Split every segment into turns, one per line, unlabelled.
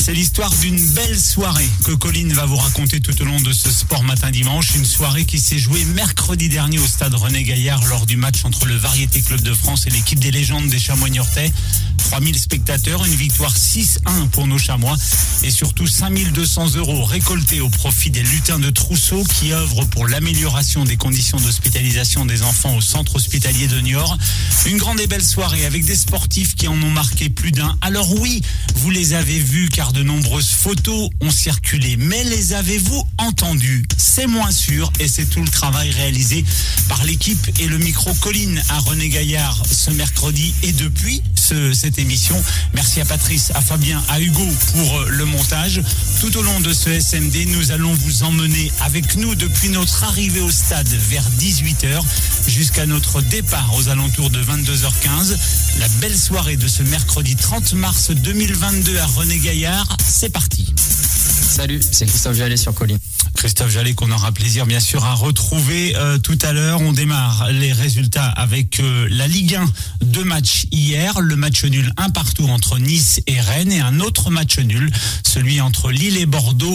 C'est l'histoire d'une belle soirée que Colline va vous raconter tout au long de ce Sport Matin Dimanche. Une soirée qui s'est jouée mercredi dernier au stade René Gaillard lors du match entre le Variété Club de France et l'équipe des légendes des Chamois Niortais. 3000 spectateurs, une victoire 6-1 pour nos Chamois et surtout 5200 € récoltés au profit des lutins de Trousseau qui œuvrent pour l'amélioration des conditions d'hospitalisation des enfants au centre hospitalier de Niort. Une grande et belle soirée avec des sportifs qui en ont marqué plus d'un. Alors oui, vous les avez vus car de nombreuses photos ont circulé, mais les avez-vous entendus? C'est moins sûr et c'est tout le travail réalisé par l'équipe et le micro Colline à René Gaillard ce mercredi et depuis cette émission. Merci à Patrice, à Fabien, à Hugo pour le montage. Tout au long de ce SMD, nous allons vous emmener avec nous depuis notre arrivée au stade vers 18h jusqu'à notre départ aux alentours de 22h15. La belle soirée de ce mercredi 30 mars 2022 à René Gaillard, c'est parti.
Salut, c'est Christophe Jallet sur Colline.
Christophe Jallet qu'on aura plaisir bien sûr à retrouver tout à l'heure. On démarre les résultats avec la Ligue 1. 2 matchs hier, le match nul 1-1 entre Nice et Rennes et un autre match nul, celui entre Lille et Bordeaux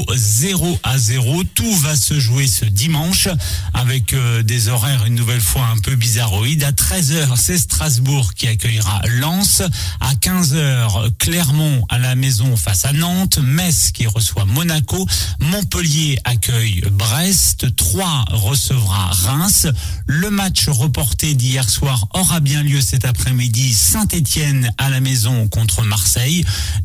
0-0. Tout va se jouer ce dimanche avec des horaires une nouvelle fois un peu bizarroïdes. À 13h, c'est Strasbourg qui accueillera Lens. À 15h, Clermont à la maison face à Nantes. Metz qui reçoit Monaco. Montpellier accueille Brest. Troyes recevra Reims. Le match reporté d'hier soir aura bien lieu cet après-midi. Saint-Étienne à la maison contre Marseille.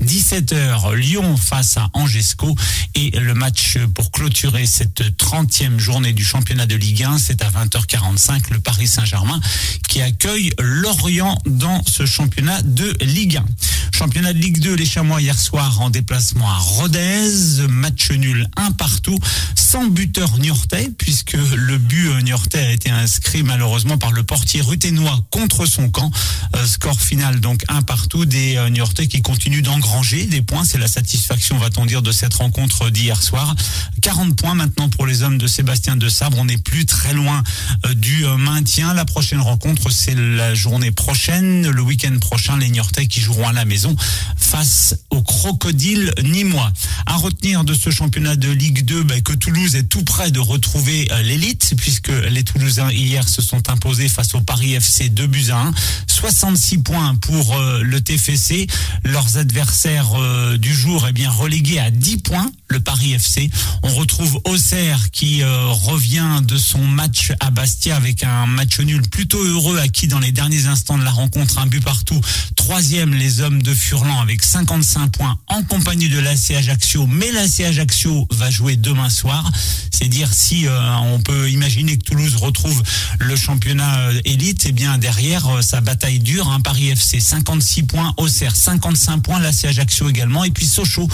17h, Lyon face à Angesco. Et le match pour clôturer cette 30e journée du championnat de Ligue 1, c'est à 20h45, le Paris Saint-Germain qui accueille Lorient dans ce championnat de Ligue 1. Championnat de Ligue 2, les Chamois hier soir en déplacement à Rodez. Match nul 1-1, sans buteur niortais, puisque le but niortais a été inscrit malheureusement par le portier ruthénois contre son camp. Score final donc 1-1, des niortais qui continuent d'engranger des points. C'est la satisfaction, va-t-on dire, de cette rencontre d'hier soir. 40 points maintenant pour les hommes de Sébastien Desabre. On n'est plus très loin du maintien. La prochaine rencontre, c'est la journée prochaine, le week-end prochain, les niortais qui joueront à la maison face aux crocodiles nîmois. À retenir de ce championnat de Ligue 2 que Toulouse est tout près de retrouver l'élite, puisque les Toulousains hier se sont imposés face au Paris FC 2-1. 66 points pour le TFC. Leurs adversaires du jour relégués à 10 points, le Paris FC. On retrouve Auxerre qui revient de son match à Bastia avec un match nul plutôt heureux acquis dans les derniers instants de la rencontre, un but partout. 3e, les hommes de Furlan avec 55 points en compagnie de l'AC Ajaccio, mais l'AC Ajaccio va jouer demain soir. C'est dire si on peut imaginer que Toulouse retrouve le championnat élite, et bien derrière sa bataille dure, Paris FC 56 points, Auxerre 55 points, l'AC Ajaccio également, et puis Sochaux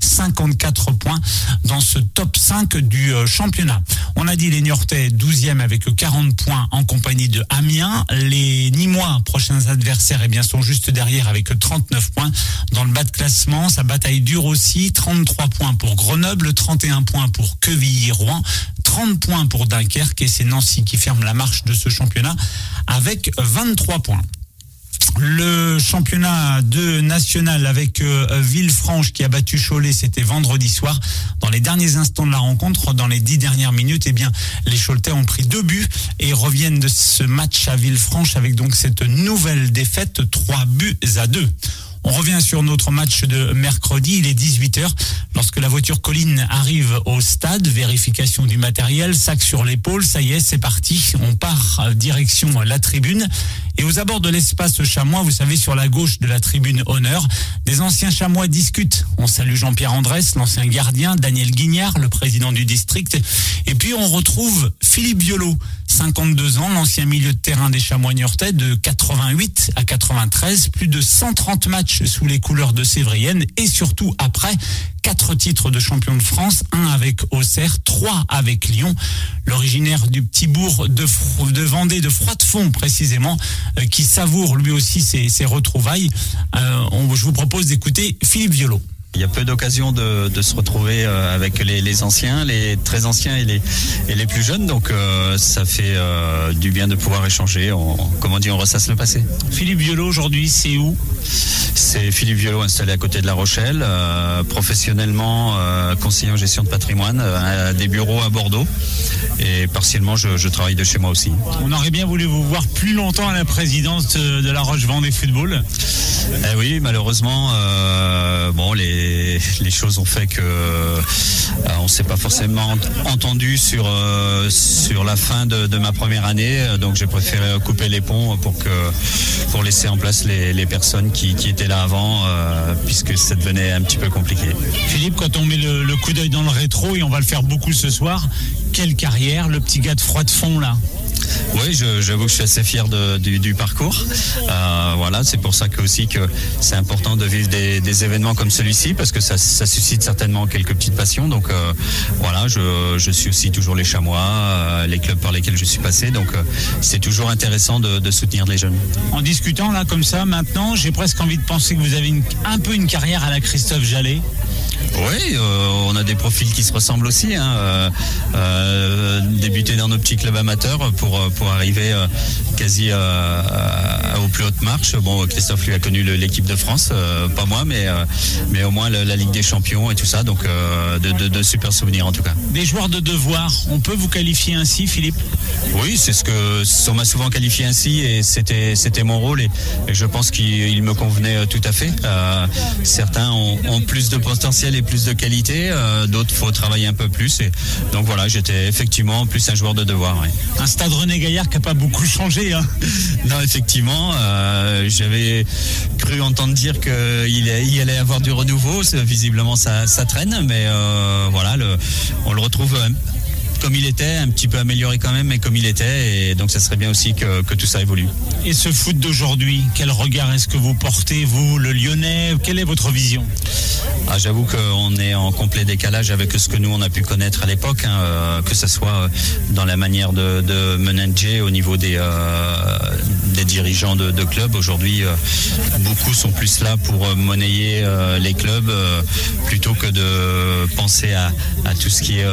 54 points dans ce top 5 du championnat. On a dit les Niortais 12e avec 40 points en compagnie de Amiens. Les Nîmois, prochains adversaires, sont juste derrière avec 39 points. Dans le bas de classement, sa bataille dure aussi, 33 points pour Grenoble, 31 points pour Quevilly-Rouen, 30 points pour Dunkerque et c'est Nancy qui ferme la marche de ce championnat avec 23 points. Le championnat de national avec Villefranche qui a battu Cholet, c'était vendredi soir. Dans les derniers instants de la rencontre, dans les 10 dernières minutes, les Choletais ont pris 2 buts et reviennent de ce match à Villefranche avec donc cette nouvelle défaite, 3-2. On revient sur notre match de mercredi, il est 18h. Lorsque la voiture Colline arrive au stade, vérification du matériel, sac sur l'épaule, ça y est, c'est parti. On part direction la tribune. Et aux abords de l'espace Chamois, vous savez, sur la gauche de la tribune honneur, des anciens Chamois discutent. On salue Jean-Pierre Andrès, l'ancien gardien, Daniel Guignard, le président du district. Et puis on retrouve Philippe Violot, 52 ans, l'ancien milieu de terrain des Chamois niortais, de 88 à 93, plus de 130 matchs sous les couleurs de Sévrienne et surtout après 4 titres de champion de France, 1 avec Auxerre, 3 avec Lyon. L'originaire du petit bourg de Vendée, de Froidefond précisément, qui savoure lui aussi ses retrouvailles. Je vous propose d'écouter Philippe Violot.
Il y a peu d'occasions de se retrouver avec les anciens, les très anciens et les plus jeunes. Donc ça fait du bien de pouvoir échanger. Comme on dit, on ressasse le passé.
Philippe Violo, aujourd'hui, c'est où ?
C'est Philippe Violo, installé à côté de La Rochelle, professionnellement conseiller en gestion de patrimoine, des bureaux à Bordeaux. Et partiellement, je travaille de chez moi aussi.
On aurait bien voulu vous voir plus longtemps à la présidence de La Roche-Vendée Football.
Eh oui, malheureusement, les choses ont fait que on s'est pas forcément entendu sur la fin de ma première année. Donc j'ai préféré couper les ponts pour laisser en place les personnes qui étaient là avant, puisque ça devenait un petit peu compliqué.
Philippe, quand on met le coup d'œil dans le rétro, et on va le faire beaucoup ce soir, quelle carrière, le petit gars de Froidefond là.
Oui, j'avoue que je suis assez fier du parcours. Voilà, c'est pour ça que c'est important de vivre des événements comme celui-ci, parce que ça suscite certainement quelques petites passions. Donc voilà, je suis aussi toujours les Chamois, les clubs par lesquels je suis passé. Donc c'est toujours intéressant de soutenir les jeunes.
En discutant là comme ça, maintenant, j'ai presque envie de penser que vous avez un peu une carrière à la Christophe Jallet.
Oui, on a des profils qui se ressemblent aussi. Débuter dans nos petits clubs amateurs pour arriver quasi aux plus hautes marches. Bon, Christophe lui a connu l'équipe de France, pas moi, mais au moins la Ligue des Champions et tout ça. Donc de super souvenirs en tout cas.
Des joueurs de devoir, on peut vous qualifier ainsi, Philippe ?
Oui, c'est on m'a souvent qualifié ainsi, et c'était mon rôle, et je pense qu'il me convenait tout à fait. Certains ont plus de potentiel et plus de qualité, d'autres faut travailler un peu plus, et donc voilà, j'étais effectivement plus un joueur de devoir. Ouais.
Un stade René Gaillard qui n'a pas beaucoup changé, hein.
Non, effectivement, j'avais cru entendre dire qu'il allait avoir du renouveau. Visiblement ça traîne, mais voilà, on le retrouve comme il était, un petit peu amélioré quand même, mais comme il était, et donc ça serait bien aussi que tout ça évolue.
Et ce foot d'aujourd'hui, quel regard est-ce que vous portez, vous, le Lyonnais ? Quelle est votre vision ?
J'avoue qu'on est en complet décalage avec ce que nous on a pu connaître à l'époque, que ce soit dans la manière de manager au niveau des dirigeants de clubs. Aujourd'hui, beaucoup sont plus là pour monnayer les clubs plutôt que de penser à tout ce qui est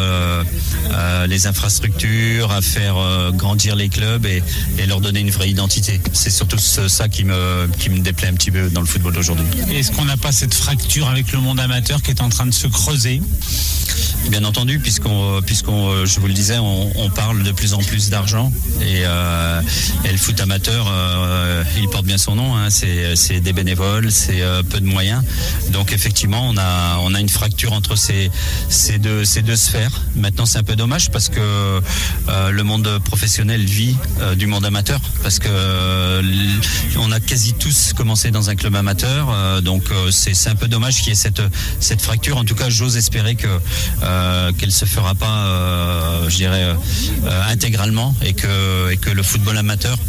les infrastructures, à faire grandir les clubs et leur donner une vraie identité. C'est surtout ça qui me déplaît un petit peu dans le football d'aujourd'hui.
Est-ce qu'on n'a pas cette fracture avec le monde amateur qui est en train de se creuser ?
Bien entendu, puisqu'on, je vous le disais, on parle de plus en plus d'argent, et le foot amateur, il porte bien son nom, hein, c'est des bénévoles, c'est peu de moyens. Donc effectivement, on a une fracture entre ces deux sphères. Maintenant, c'est un peu dommage parce que le monde professionnel vit du monde amateur, parce que on a quasi tous commencé dans un club amateur, donc c'est un peu dommage qu'il y ait cette fracture. En tout cas, j'ose espérer qu'elle se fera pas, je dirais, intégralement, et que le football amateur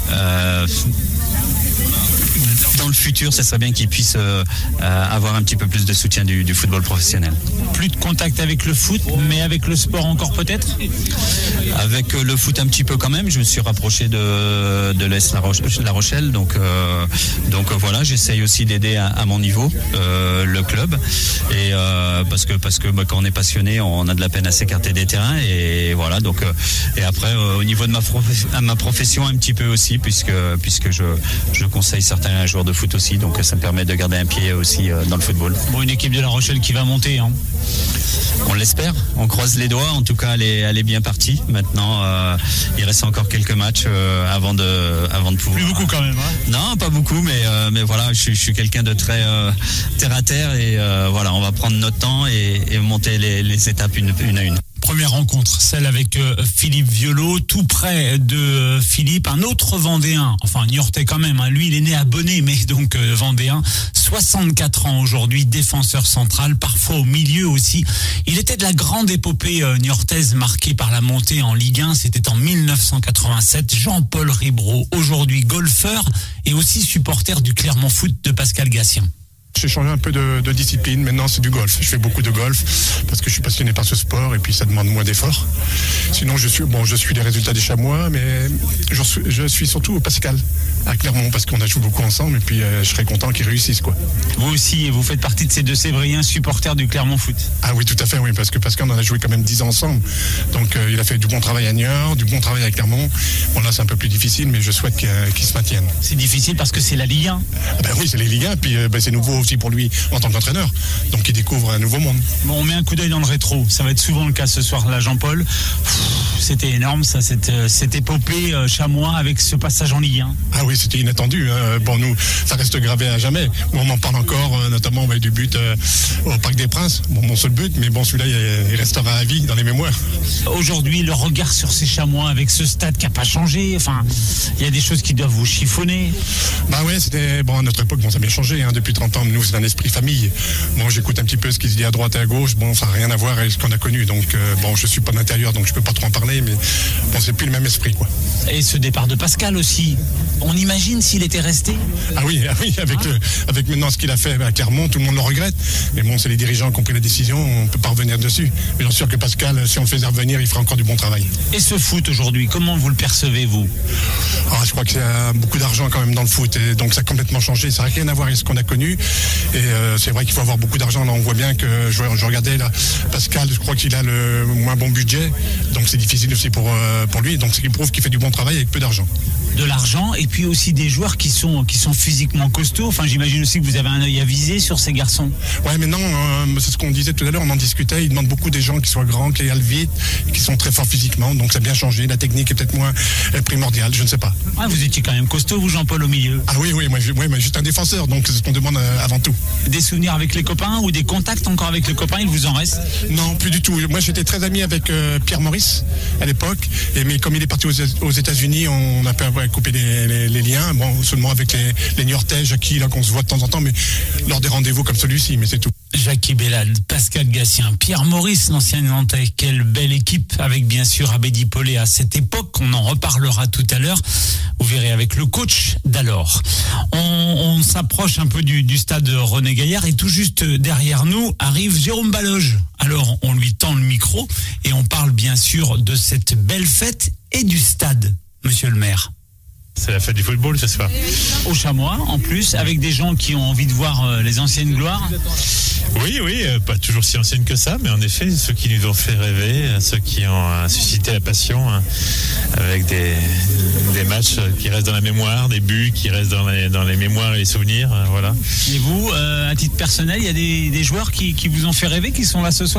dans le futur, ça serait bien qu'il puisse avoir un petit peu plus de soutien du football professionnel.
Plus de contact avec le foot, mais avec le sport encore peut-être ?
Avec le foot un petit peu quand même. Je me suis rapproché de l'AS La Rochelle, donc voilà, j'essaye aussi d'aider à mon niveau le club, et parce que quand on est passionné, on a de la peine à s'écarter des terrains, et voilà. Donc et après au niveau de ma profession un petit peu aussi, puisque je conseille certains joueurs de foot aussi, donc ça me permet de garder un pied aussi dans le football.
Bon, une équipe de La Rochelle qui va monter, hein.
On l'espère, on croise les doigts. En tout cas, elle est bien partie. Maintenant, il reste encore quelques matchs avant de pouvoir.
Plus beaucoup quand même, hein.
Non, pas beaucoup, mais voilà, je suis quelqu'un de très terre à terre, et voilà, on va prendre notre temps et monter les étapes une à une.
Première rencontre, celle avec Philippe Violo, tout près de Philippe, un autre Vendéen, enfin Niortais quand même, hein. Lui il est né à Bonnet, mais donc Vendéen, 64 ans aujourd'hui, défenseur central, parfois au milieu aussi. Il était de la grande épopée niortaise marquée par la montée en Ligue 1, c'était en 1987, Jean-Paul Ribro, aujourd'hui golfeur et aussi supporter du Clermont Foot de Pascal Gassien.
J'ai changé un peu de discipline. Maintenant, c'est du golf. Je fais beaucoup de golf parce que je suis passionné par ce sport et puis ça demande moins d'efforts. Sinon, je suis les résultats des Chamois, mais je suis surtout Pascal à Clermont parce qu'on a joué beaucoup ensemble et puis je serais content qu'ils réussissent, quoi.
Vous aussi, vous faites partie de ces deux Sévriens supporters du Clermont Foot.
Ah oui, tout à fait, oui, parce que Pascal, on en a joué quand même 10 ans ensemble. Donc, il a fait du bon travail à Niort, du bon travail à Clermont. Bon, là, c'est un peu plus difficile, mais je souhaite qu'il se maintienne.
C'est difficile parce que c'est la Ligue 1.
Oui, c'est les Ligue 1, puis c'est nouveau aussi pour lui en tant qu'entraîneur. Donc, il découvre un nouveau monde.
Bon, on met un coup d'œil dans le rétro. Ça va être souvent le cas ce soir, là, Jean-Paul. C'était énorme, ça, cette épopée Chamois avec ce passage en Ligue 1.
Ah oui, c'était inattendu. Bon, nous, ça reste gravé à jamais. On en parle encore, notamment du but au Parc des Princes. Bon, mon seul but, mais bon, celui-là, il restera à vie dans les mémoires.
Aujourd'hui, le regard sur ces Chamois avec ce stade qui n'a pas changé. Enfin, il y a des choses qui doivent vous chiffonner.
Bah ouais, c'était à notre époque, ça a bien changé. Depuis 30 ans, nous, c'est un esprit famille. Bon, j'écoute un petit peu ce qui se dit à droite et à gauche. Bon, ça n'a rien à voir avec ce qu'on a connu. Donc, je suis pas de l'intérieur, donc je peux pas trop en parler, mais bon, c'est plus le même esprit, quoi.
Et ce départ de Pascal aussi. On imagine s'il était resté.
Ah oui, avec maintenant ce qu'il a fait à Clermont, tout le monde le regrette. Mais bon, c'est les dirigeants qui ont pris la décision, on ne peut pas revenir dessus. Mais j'en suis sûr que Pascal, si on le faisait revenir, il ferait encore du bon travail.
Et ce foot aujourd'hui, comment vous le percevez, vous ?
Je crois qu'il y a beaucoup d'argent quand même dans le foot, et donc ça a complètement changé. Ça n'a rien à voir avec ce qu'on a connu. Et c'est vrai qu'il faut avoir beaucoup d'argent. Là, on voit bien que je regardais là, Pascal, je crois qu'il a le moins bon budget, donc c'est difficile aussi pour lui. Donc c'est qu'il prouve qu'il fait du bon travail avec peu d'argent.
De l'argent et puis aussi des joueurs qui sont physiquement costauds. Enfin, j'imagine aussi que vous avez un œil avisé sur ces garçons.
Ouais, mais non, c'est ce qu'on disait tout à l'heure, on en discutait. Ils demandent beaucoup des gens qui soient grands, qui aillent vite, qui sont très forts physiquement. Donc ça a bien changé. La technique est peut-être moins primordiale, je ne sais pas.
Vous étiez quand même costaud, vous, Jean-Paul, au milieu.
Ah oui, moi juste un défenseur, donc c'est ce qu'on demande avant tout.
Des souvenirs avec les copains ou des contacts encore avec les copains, il vous en reste ?
Non, plus du tout. Moi, j'étais très ami avec Pierre Maurice à l'époque, mais comme il est parti aux États-Unis, on a peu coupé les liens. Bon, seulement avec les Niortais, Jackie, là qu'on se voit de temps en temps, mais lors des rendez-vous comme celui-ci, mais c'est tout.
Jackie Bellal, Pascal Gassien, Pierre Maurice, l'ancien Nantais. Quelle belle équipe avec bien sûr Abedi Pollet à cette époque. On en reparlera tout à l'heure. Vous verrez avec le coach d'alors. On s'approche un peu du stade René Gaillard et tout juste derrière nous arrive Jérôme Baloge. Alors on lui tend le micro et on parle bien sûr de cette belle fête et du stade, monsieur le maire.
C'est la fête du football ce soir.
Au Chamois, en plus, avec des gens qui ont envie de voir les anciennes gloires.
Oui, pas toujours si anciennes que ça, mais en effet, ceux qui nous ont fait rêver, ceux qui ont suscité la passion, avec des matchs qui restent dans la mémoire, des buts qui restent dans les mémoires et les souvenirs, voilà.
Et vous, à titre personnel, il y a des joueurs qui vous ont fait rêver, qui sont là ce soir ?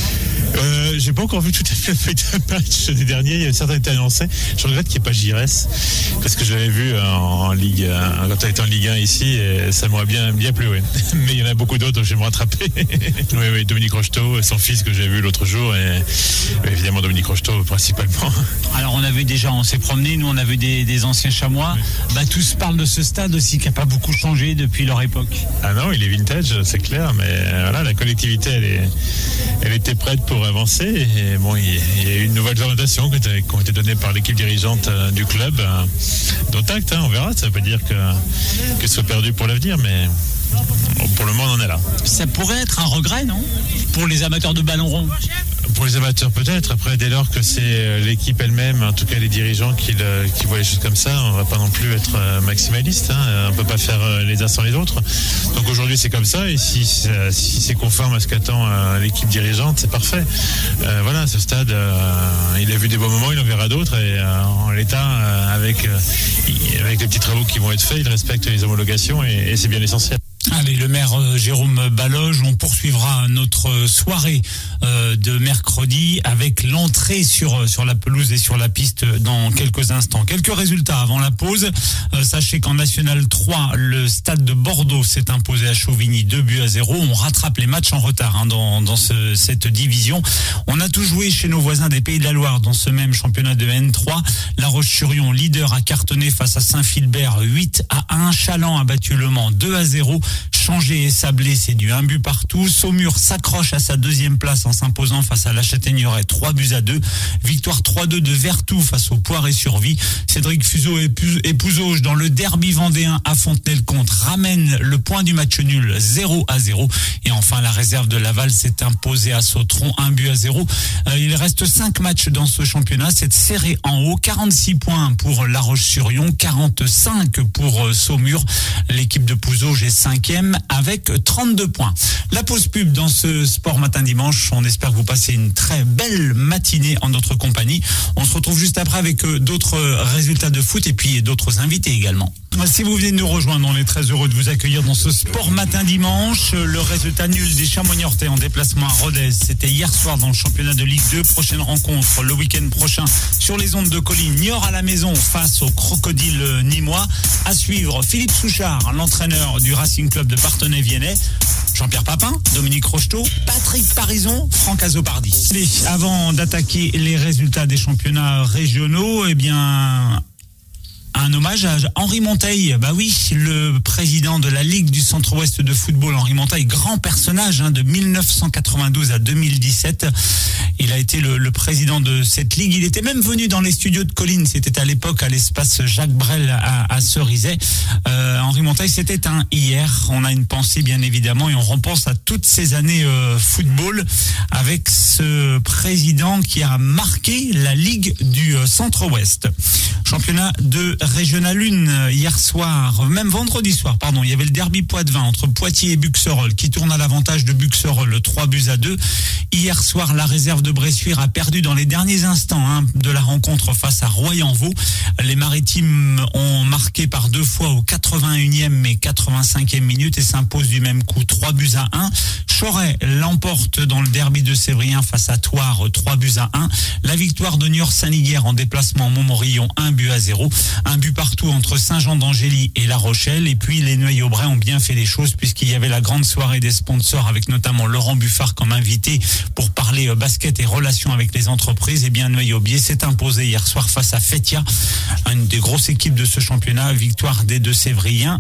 J'ai pas encore vu tout à fait un match des derniers. Il y a certains qui étaient annoncés. Je regrette qu'il n'y ait pas Giresse parce que je l'avais vu en Ligue 1, quand on était en Ligue 1 ici, et ça m'aurait bien plu. Oui. Mais il y en a beaucoup d'autres que je vais me rattraper. Oui, Dominique Rocheteau, son fils que j'ai vu l'autre jour, et évidemment Dominique Rocheteau principalement.
Alors on a vu déjà, on s'est promené, nous on a vu des anciens Chamois. Oui. Tous parlent de ce stade aussi qui n'a pas beaucoup changé depuis leur époque.
Ah non, il est vintage, c'est clair, mais voilà, la collectivité elle était prête pour avancer, et bon, il y a eu une nouvelle orientation qui ont été données par l'équipe dirigeante du club. Dont acte, on verra, ça ne veut pas dire que ce soit perdu pour l'avenir, mais pour le moment on en est là.
Ça pourrait être un regret, non ? Pour les amateurs de ballon rond.
Pour les amateurs peut-être, après dès lors que c'est l'équipe elle-même, en tout cas les dirigeants qui voient les choses comme ça, on ne va pas non plus être maximaliste, on ne peut pas faire les uns sans les autres. Donc aujourd'hui c'est comme ça, et si c'est conforme à ce qu'attend l'équipe dirigeante, c'est parfait. Voilà, ce stade, il a vu des beaux moments, il en verra d'autres, et en l'état, avec les petits travaux qui vont être faits, il respecte les homologations, et c'est bien l'essentiel.
Allez, le maire Jérôme Baloge, on poursuivra notre soirée de mercredi avec l'entrée sur la pelouse et sur la piste dans quelques instants. Quelques résultats avant la pause. Sachez qu'en National 3, le stade de Bordeaux s'est imposé à Chauvigny 2-0. On rattrape les matchs en retard dans cette division. On a tout joué chez nos voisins des Pays de la Loire dans ce même championnat de N3. La Roche-sur-Yon, leader, a cartonné face à Saint-Philbert 8-1. Chaland a battu Le Mans 2-0. changé et sablé, c'est du 1 but partout. Saumur s'accroche à sa deuxième place en s'imposant face à la Châtaigneraie 3-2. Victoire 3-2 de Vertou face au Poiré-sur-Vie. Cédric Fuseau et Pouzauge dans le derby vendéen à Fontenay-le-Comte ramène le point du match nul 0-0. Et enfin, la réserve de Laval s'est imposée à Sautron 1-0. Il reste 5 matchs dans ce championnat. C'est serré en haut. 46 points pour La Roche-sur-Yon, 45 pour Saumur. L'équipe de Pouzauge est 5e avec 32 points. La pause pub dans ce Sport Matin Dimanche. On espère que vous passez une très belle matinée en notre compagnie. On se retrouve juste après avec d'autres résultats de foot et puis d'autres invités également. Si vous venez de nous rejoindre, on est très heureux de vous accueillir dans ce Sport Matin Dimanche. Le résultat nul des Chamois-Niortais en déplacement à Rodez, c'était hier soir dans le championnat de Ligue 2. Prochaine rencontre le week-end prochain sur les ondes de Colline. Niort à la maison face au Crocodile Nîmois. À suivre, Philippe Souchard, l'entraîneur du Racing Club de Parthenay-Viennet. Jean-Pierre Papin, Dominique Rocheteau, Patrick Parison, Franck Azopardi. Allez, avant d'attaquer les résultats des championnats régionaux, eh bien... un hommage à Henri Monteil. Bah oui, le président de la Ligue du Centre-Ouest de football, Henri Monteil, grand personnage de 1992 à 2017. Il a été le président de cette ligue. Il était même venu dans les studios de Colline. C'était à l'époque à l'espace Jacques Brel à Cerizay. Henri Monteil, c'était un hier. On a une pensée bien évidemment et on repense à toutes ces années football avec ce président qui a marqué la Ligue du Centre-Ouest. Championnat de Régional 1 hier soir, même vendredi soir, il y avait le derby Poitevin entre Poitiers et Buxerolles qui tourne à l'avantage de Buxerolles 3-2. Hier soir, la réserve de Bressuire a perdu dans les derniers instants de la rencontre face à Royan-Vaux. Les Maritimes ont marqué par 2 fois au 81e et 85e minute et s'imposent du même coup 3-1. Choret l'emporte dans le derby de Sévrien face à Thouars 3-1. La victoire de Niort-Saint-Liguerre en déplacement Montmorillon 1-0. Un but partout entre Saint-Jean-d'Angély et La Rochelle. Et puis les Noyaubrais ont bien fait les choses puisqu'il y avait la grande soirée des sponsors avec notamment Laurent Buffard comme invité pour parler basket et relations avec les entreprises. Et bien Noyaubier s'est imposé hier soir face à Fétia, une des grosses équipes de ce championnat. Victoire des deux Sévriens,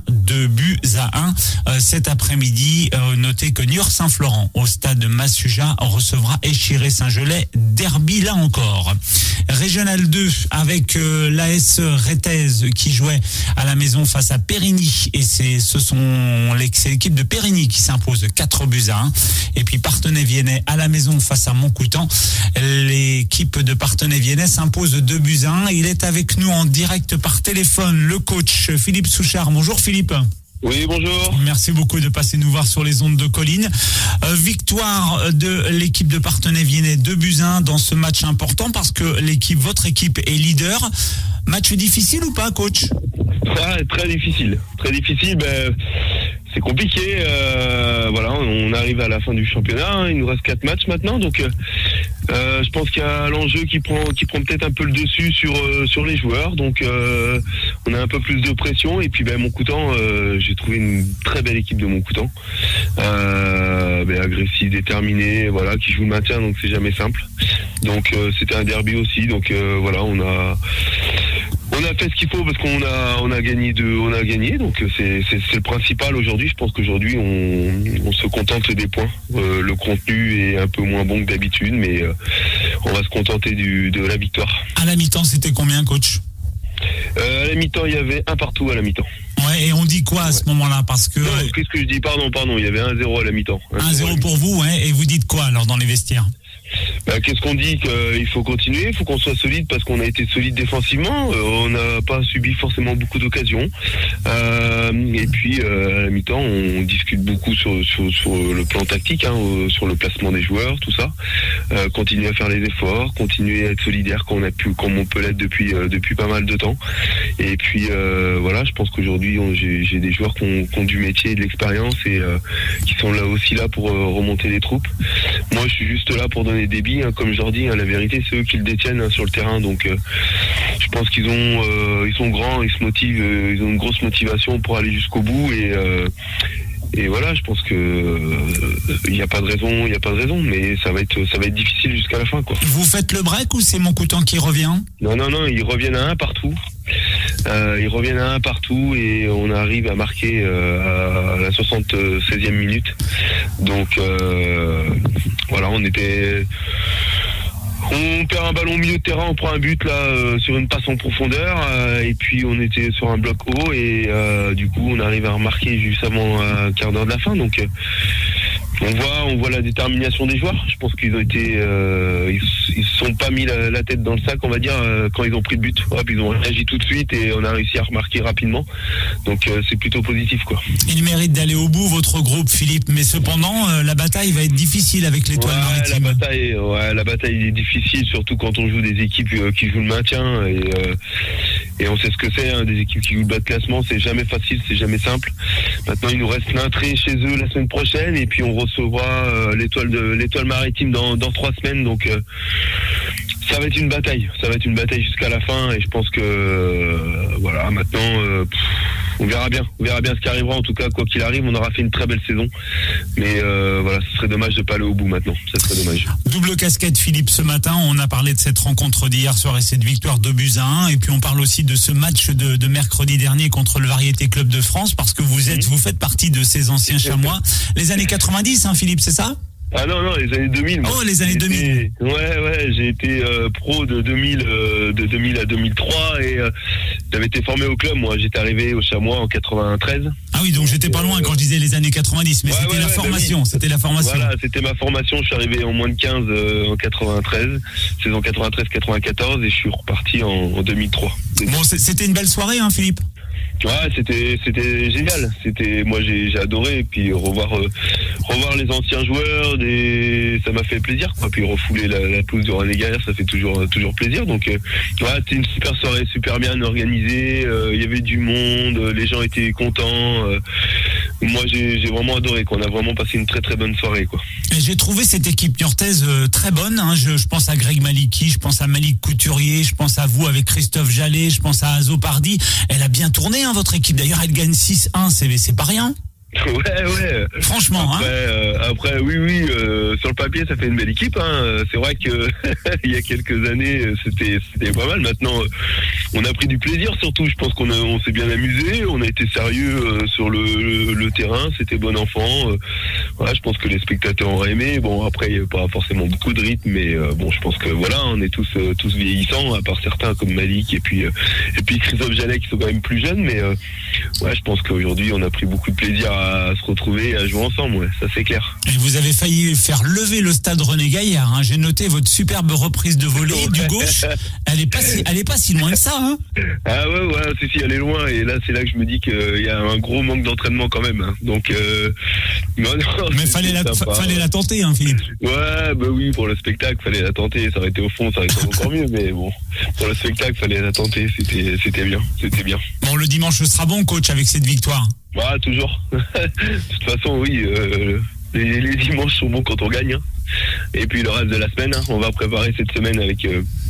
2-1. Cet après-midi, notez que Niort-Saint-Florent au stade Massuja recevra Échiré-Saint-Gelais, derby là encore. Régional 2 avec l'AS Réthez qui jouait à la maison face à Périgny et c'est l'équipe de Périgny qui s'impose 4-1. Et puis Parthenay-Viennet à la maison face à Montcoutan. L'équipe de Parthenay-Viennet s'impose 2-1. Il est avec nous en direct par téléphone, le coach Philippe Souchard. Bonjour Philippe.
Oui, bonjour.
Merci beaucoup de passer nous voir sur les ondes de Colline. Victoire de l'équipe de Parthenay-Viennet 2-1 dans ce match important parce que votre équipe est leader. Match difficile ou pas, coach ?
Très difficile. Très difficile. C'est compliqué. On arrive à la fin du championnat. Il nous reste 4 matchs maintenant. Donc, je pense qu'il y a l'enjeu qui prend peut-être un peu le dessus sur les joueurs. Donc, on a un peu plus de pression. Et puis, Montcoutan, j'ai trouvé une très belle équipe de Montcoutan. Agressive, déterminée, qui joue le maintien. Donc, c'est jamais simple. Donc, c'était un derby aussi. Donc, on a fait ce qu'il faut parce qu'on a gagné donc c'est le principal aujourd'hui. Je pense qu'aujourd'hui on se contente des points. Le contenu est un peu moins bon que d'habitude, mais on va se contenter de la victoire.
À la mi-temps, c'était combien, coach ?
À la mi-temps, il y avait 1 partout à la mi-temps.
Ouais, et on dit quoi à ce moment-là ? Parce que...
Non, qu'est-ce que je dis ? Pardon, il y avait 1-0 à la mi-temps.
1-0 pour vous, ouais, et vous dites quoi alors dans les vestiaires ?
Qu'est-ce qu'on dit ? Qu'il faut continuer, il faut qu'on soit solide parce qu'on a été solide défensivement, on n'a pas subi forcément beaucoup d'occasions. Et puis à la mi-temps, on discute beaucoup sur le plan tactique, sur le placement des joueurs, tout ça. Continuer à faire les efforts, continuer à être solidaire comme on peut l'être depuis pas mal de temps. Et puis je pense qu'aujourd'hui j'ai des joueurs qui ont du métier et de l'expérience et qui sont là pour remonter les troupes. Moi je suis juste là pour donner des billes, comme je leur dis, la vérité c'est eux qui le détiennent sur le terrain, donc je pense qu'ils sont grands, ils se motivent, ils ont une grosse motivation pour aller jusqu'au bout et voilà, je pense que il n'y a pas de raison, mais ça va être difficile jusqu'à la fin, quoi.
Vous faites le break ou c'est Montcoutan qui revient ?
Non, ils reviennent à 1 partout. Ils reviennent à un partout et on arrive à marquer à la 76e minute. Donc voilà, on perd un ballon au milieu de terrain, on prend un but là sur une passe en profondeur et puis on était sur un bloc haut et du coup on arrive à remarquer juste avant un quart d'heure de la fin. Donc on voit la détermination des joueurs. Je pense qu'ils ont été, ils se sont pas mis la tête dans le sac, on va dire, quand ils ont pris le but. Hop, ils ont réagi tout de suite et on a réussi à remarquer rapidement. Donc c'est plutôt positif, quoi.
Il mérite d'aller au bout, votre groupe, Philippe. Mais cependant, la bataille va être difficile avec l'Étoile Maritime.
La bataille est difficile, surtout quand on joue des équipes qui jouent le maintien et on sait ce que c'est, hein, des équipes qui jouent le bas de classement. C'est jamais facile, c'est jamais simple. Maintenant, il nous reste l'entrée chez eux la semaine prochaine et puis on recevra l'Étoile Maritime dans 3 semaines. Donc ça va être une bataille. Ça va être une bataille jusqu'à la fin et je pense que voilà, maintenant on verra bien ce qui arrivera. En tout cas, quoi qu'il arrive, on aura fait une très belle saison. Mais voilà, ce serait dommage de pas aller au bout maintenant. Ça serait dommage.
Double casquette, Philippe, ce matin. On a parlé de cette rencontre d'hier soir et cette victoire 2-1. Et puis on parle aussi de ce match de mercredi dernier contre le Variété Club de France, parce que vous faites partie de ces anciens chamois. Les années 90, hein, Philippe, c'est ça?
Ah non, les années 2000.
Oh, les années 2000.
Ouais, j'ai été pro de 2000 à 2003 et j'avais été formé au club. Moi, j'étais arrivé au Chamois en 93.
Ah oui, donc j'étais pas loin quand je disais les années 90, mais c'était la formation.
Oui.
C'était la formation.
Voilà, c'était ma formation. Je suis arrivé en moins de 15 en 93, saison 93-94 et je suis reparti en 2003.
Bon, c'était une belle soirée, hein, Philippe?
Ouais, c'était génial. Moi j'ai adoré, et puis revoir les anciens joueurs, ça m'a fait plaisir, quoi. Puis refouler la pelouse du René Gaillard, ça fait toujours plaisir. Donc c'était une super soirée, super bien organisée. Il y avait du monde, les gens étaient contents. Moi j'ai vraiment adoré, quoi. On a vraiment passé une très très bonne soirée, quoi.
Et j'ai trouvé cette équipe niortaise très bonne, hein. Je pense à Greg Maliki, je pense à Malik Couturier, je pense à vous avec Christophe Jallet, je pense à Azo Pardi. Elle a bien tourné, hein, votre équipe. D'ailleurs, elle gagne 6-1, c'est pas rien.
Ouais.
Franchement,
après, oui, sur le papier, ça fait une belle équipe, hein. C'est vrai que il y a quelques années, c'était pas mal. Maintenant, on a pris du plaisir, surtout. Je pense qu'on s'est bien amusé. On a été sérieux sur le terrain. C'était bon enfant. Voilà, je pense que les spectateurs ont aimé. Bon, après, il n'y a pas forcément beaucoup de rythme, mais bon, je pense que voilà, on est tous vieillissants, à part certains comme Malik et puis Christophe Jallet qui sont quand même plus jeunes. Mais ouais, je pense qu'aujourd'hui, on a pris beaucoup de plaisir à se retrouver et à jouer ensemble, ouais, ça c'est clair.
Et vous avez failli faire lever le stade René Gaillard, hein. J'ai noté votre superbe reprise de volée du gauche. Elle est pas si loin que ça, hein.
Ah ouais, si, elle est loin. Et là, c'est là que je me dis qu'il y a un gros manque d'entraînement quand même, hein. Donc, non,
mais fallait la tenter, hein, Philippe.
Ouais, bah oui, pour le spectacle, fallait la tenter. Ça aurait été au fond, ça aurait été encore mieux. Mais bon, pour le spectacle, fallait la tenter. C'était bien.
Bon, le dimanche sera bon, coach, avec cette victoire.
Ouais, toujours. De toute façon, oui, les dimanches sont bons quand on gagne, hein. Et puis le reste de la semaine, hein, on va préparer cette semaine avec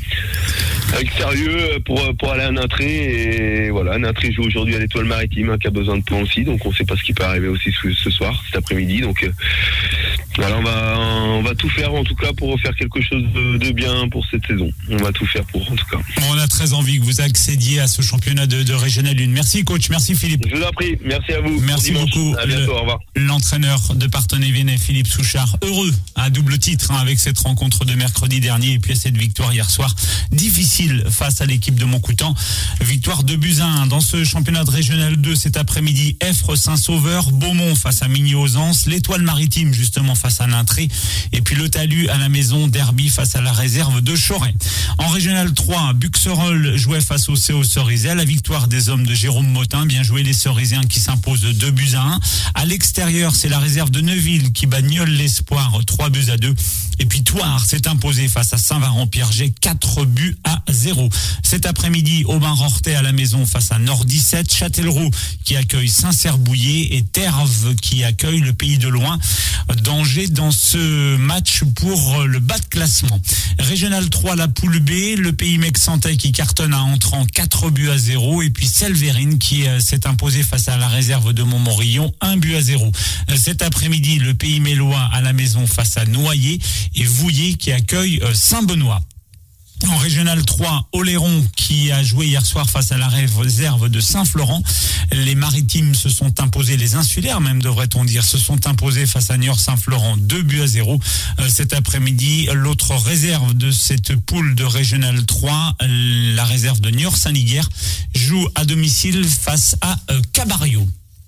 sérieux pour aller à Nintré. Et voilà, Nintré joue aujourd'hui à l'Étoile Maritime, hein, qui a besoin de points aussi. Donc on ne sait pas ce qui peut arriver aussi ce soir, cet après-midi. Donc voilà, on va tout faire en tout cas pour faire quelque chose de bien pour cette saison. On va tout faire pour, en tout cas.
On a très envie que vous accédiez à ce championnat de Régional 1. Merci, coach. Merci, Philippe.
Je vous en prie. Merci à vous.
Merci beaucoup.
À bientôt. Au revoir.
L'entraîneur de Parthenay-Vénay, Philippe Souchard, heureux à double titre, hein, avec cette rencontre de mercredi dernier et puis cette victoire hier soir difficile face à l'équipe de Montcoutan. Victoire 2-1 dans ce championnat de Régional 2 cet après-midi. Effre Saint-Sauveur, Beaumont face à Migny-Ausence, l'Étoile Maritime justement face à Nintré et puis le Talus à la maison, Derby face à la réserve de Choret. En Régional 3, Buxerolles jouait face au CO Cerizay. La victoire des hommes de Jérôme Motin, bien joué les Cerisiens qui s'imposent 2-1. À l'extérieur, c'est la réserve de Neuville qui bat Nieul l'Espoir 3-2. Et puis Thouars s'est imposé face à Saint-Varan-Pierget 4-0. Cet après-midi, Aubin-Rortais à la maison face à Nord 17, Châtellerault qui accueille Saint-Cerbouillé et Terve qui accueille le Pays de Loin. Danger dans ce match pour le bas de classement. Régional 3, la poule B, le Pays Mexantais qui cartonne à Entrant 4-0 et puis Selverine qui s'est imposé face à la réserve de Montmorillon 1-0. Cet après-midi, le Pays Mélois à la maison face à Noyer et Vouillé qui accueille Saint-Benoît. En Régional 3, Oléron qui a joué hier soir face à la réserve de Saint-Florent. Les Maritimes se sont imposés, les Insulaires même devrait-on dire, se sont imposés face à Niort-Saint-Florent 2-0. Cet après-midi, l'autre réserve de cette poule de Régional 3, la réserve de Niort-Saint-Liguerre, joue à domicile face à Cabario.